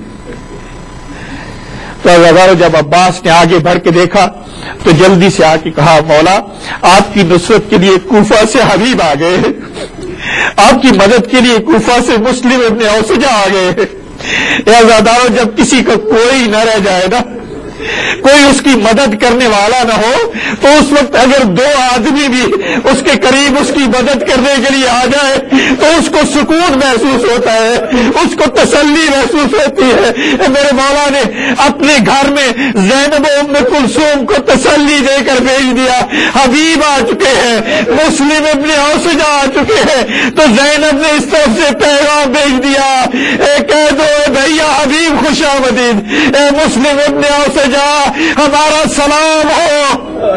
تو ہزاروں جب عباس نے آگے بڑھ کے دیکھا تو جلدی سے آ کے کہا مولا آپ کی نصرت کے لیے کوفہ سے حبیب آ گئے ہیں, آپ کی مدد کے لیے کوفہ سے مسلم ابن اوسجہ آ گئے ہیں. اے عزاداروں, جب کسی کا کوئی نہ رہ جائے نا, کوئی اس کی مدد کرنے والا نہ ہو, تو اس وقت اگر دو آدمی بھی اس کے قریب اس کی مدد کرنے کے لیے آ جائے تو اس کو سکون محسوس ہوتا ہے, اس کو تسلی محسوس ہوتی ہے. میرے مولا نے اپنے گھر میں زینب ام کلثوم کو تسلی دے کر بھیج دیا, حبیب آ چکے ہیں, مسلم ابن اوسجہ آ چکے ہیں. تو زینب نے اس طرف سے پیغام بھیج دیا کہہ دو اے بھیا حبیب خوش آمدید, اے مسلم ابن اوسجہ ہمارا سلام ہو.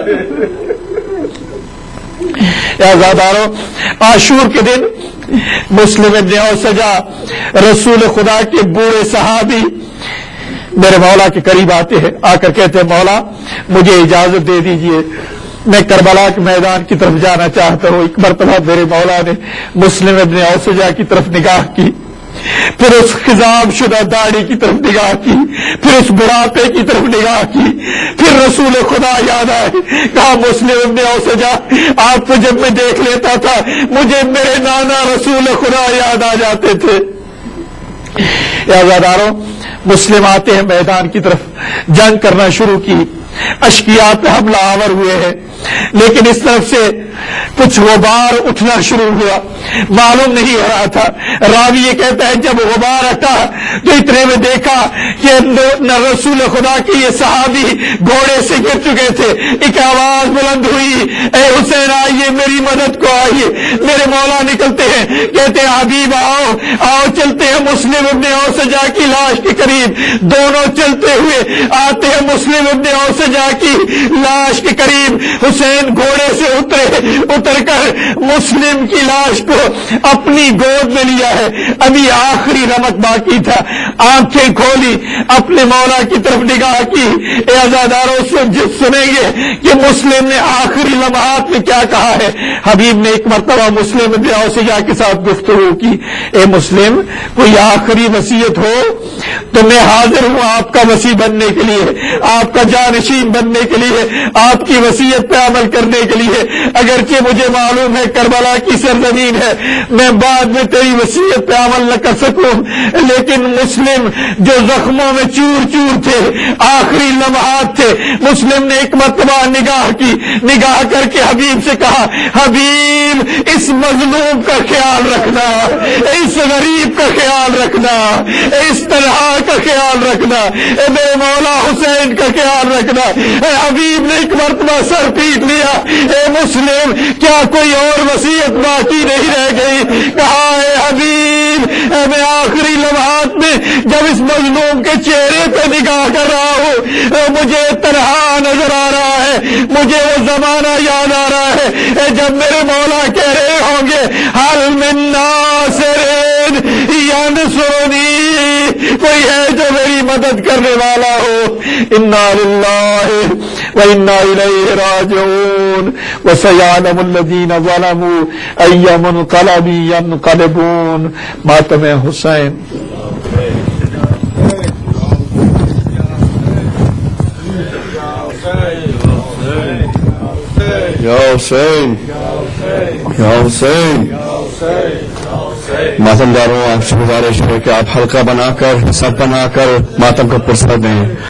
آزاداروں, عاشور کے دن مسلم ابن اوسجہ رسول خدا کے بوڑھے صحابی میرے مولا کے قریب آتے ہیں, آ کر کہتے ہیں مولا مجھے اجازت دے دیجئے, میں کربلا کے میدان کی طرف جانا چاہتا ہوں. ایک مرتبہ میرے مولا نے مسلم ابن اوسجہ کی طرف نگاہ کی, پھر اس خضاب شدہ داڑھی کی طرف نگاہ کی, پھر اس بڑھاپے کی طرف نگاہ کی, پھر رسول خدا یاد آئے. کہا مسلم ابن اوسجہ آپ کو جب میں دیکھ لیتا تھا مجھے میرے نانا رسول خدا یاد آ جاتے تھے. آزاداروں, مسلم آتے ہیں میدان کی طرف, جنگ کرنا شروع کی, اشکیا پہ حملہ آور ہوئے ہیں, لیکن اس طرف سے کچھ غبار اٹھنا شروع ہوا, معلوم نہیں ہو رہا تھا. راوی یہ کہتا ہے جب غبار ہٹا تو اتنے میں دیکھا کہ نہ رسول خدا کے یہ صحابی گھوڑے سے گر چکے تھے. ایک آواز بلند ہوئی, اے حسین آئیے میری مدد کو آئیے. میرے مولا نکلتے ہیں, کہتے ہیں حبیب آؤ آؤ چلتے ہیں مسلم ابن اوسجا کی لاش کے قریب. دونوں چلتے ہوئے آتے ہیں مسلم ابن اوسجا کی لاش کے قریب. حسین گھوڑے سے اتر کر مسلم کی لاش کو اپنی گود میں لیا ہے. ابھی آخری رمق باقی تھا. آنکھیں کھولی, اپنے مولا کی طرف نگاہ کی. اے عزاداروں سنیں گے کہ مسلم نے آخری لمحات میں کیا کہا ہے. حبیب نے ایک مرتبہ مسلم ابن اوسجا کے ساتھ گفتگو کی. اے مسلم, کوئی آخری وصیت ہو تو میں حاضر ہوں آپ کا وصی بننے کے لیے, آپ کا جانشین بننے کے لیے, آپ کی وصیت پہ عمل کرنے کے لیے. اگرچہ مجھے معلوم ہے کربلا کی سرزمین ہے, میں بعد میں تیری وصیت پہ عمل نہ کر سکوں, لیکن مسلم جو زخموں میں چور چور تھے, آخری لمحات تھے, مسلم نے ایک مرتبہ نگاہ کی. نگاہ کر کے حبیب سے کہا, حبیب اس مظلوم کا خیال رکھنا, اس غریب کا خیال رکھنا, اس طرح کا خیال رکھنا, میرے مولا حسین کا خیال رکھنا. حبیب نے ایک مرتبہ سر پیٹ لیا. اے مسلم, کیا کوئی اور وصیت باقی نہیں رہ گئی؟ کہا اے حبیب, میں آخری لمحات میں جب اس مظلوم کے چہرے پہ نگاہ کر رہا ہوں, مجھے تنہا نظر آ رہا ہے, مجھے وہ زمانہ یاد آ رہا ہے جب میرے مولا کہہ رہے ہوں گے حل من ناصر ینصرنی, کوئی ہے جو میری مدد کرنے والا ہو. انا للہ وَإِنَّا إِلَيْهِ رَاجِعُونَ وَسَيَعْلَمُ الَّذِينَ ظَلَمُوا أَيَّ مُنقَلَبٍ يَنقَلِبُونَ. ماتم حسین. یا حسین, یا حسین. ماتم داروں, آپ سے گزارش ہے کہ آپ حلقہ بنا کر, سب بنا کر ماتم کو پرسر دیں.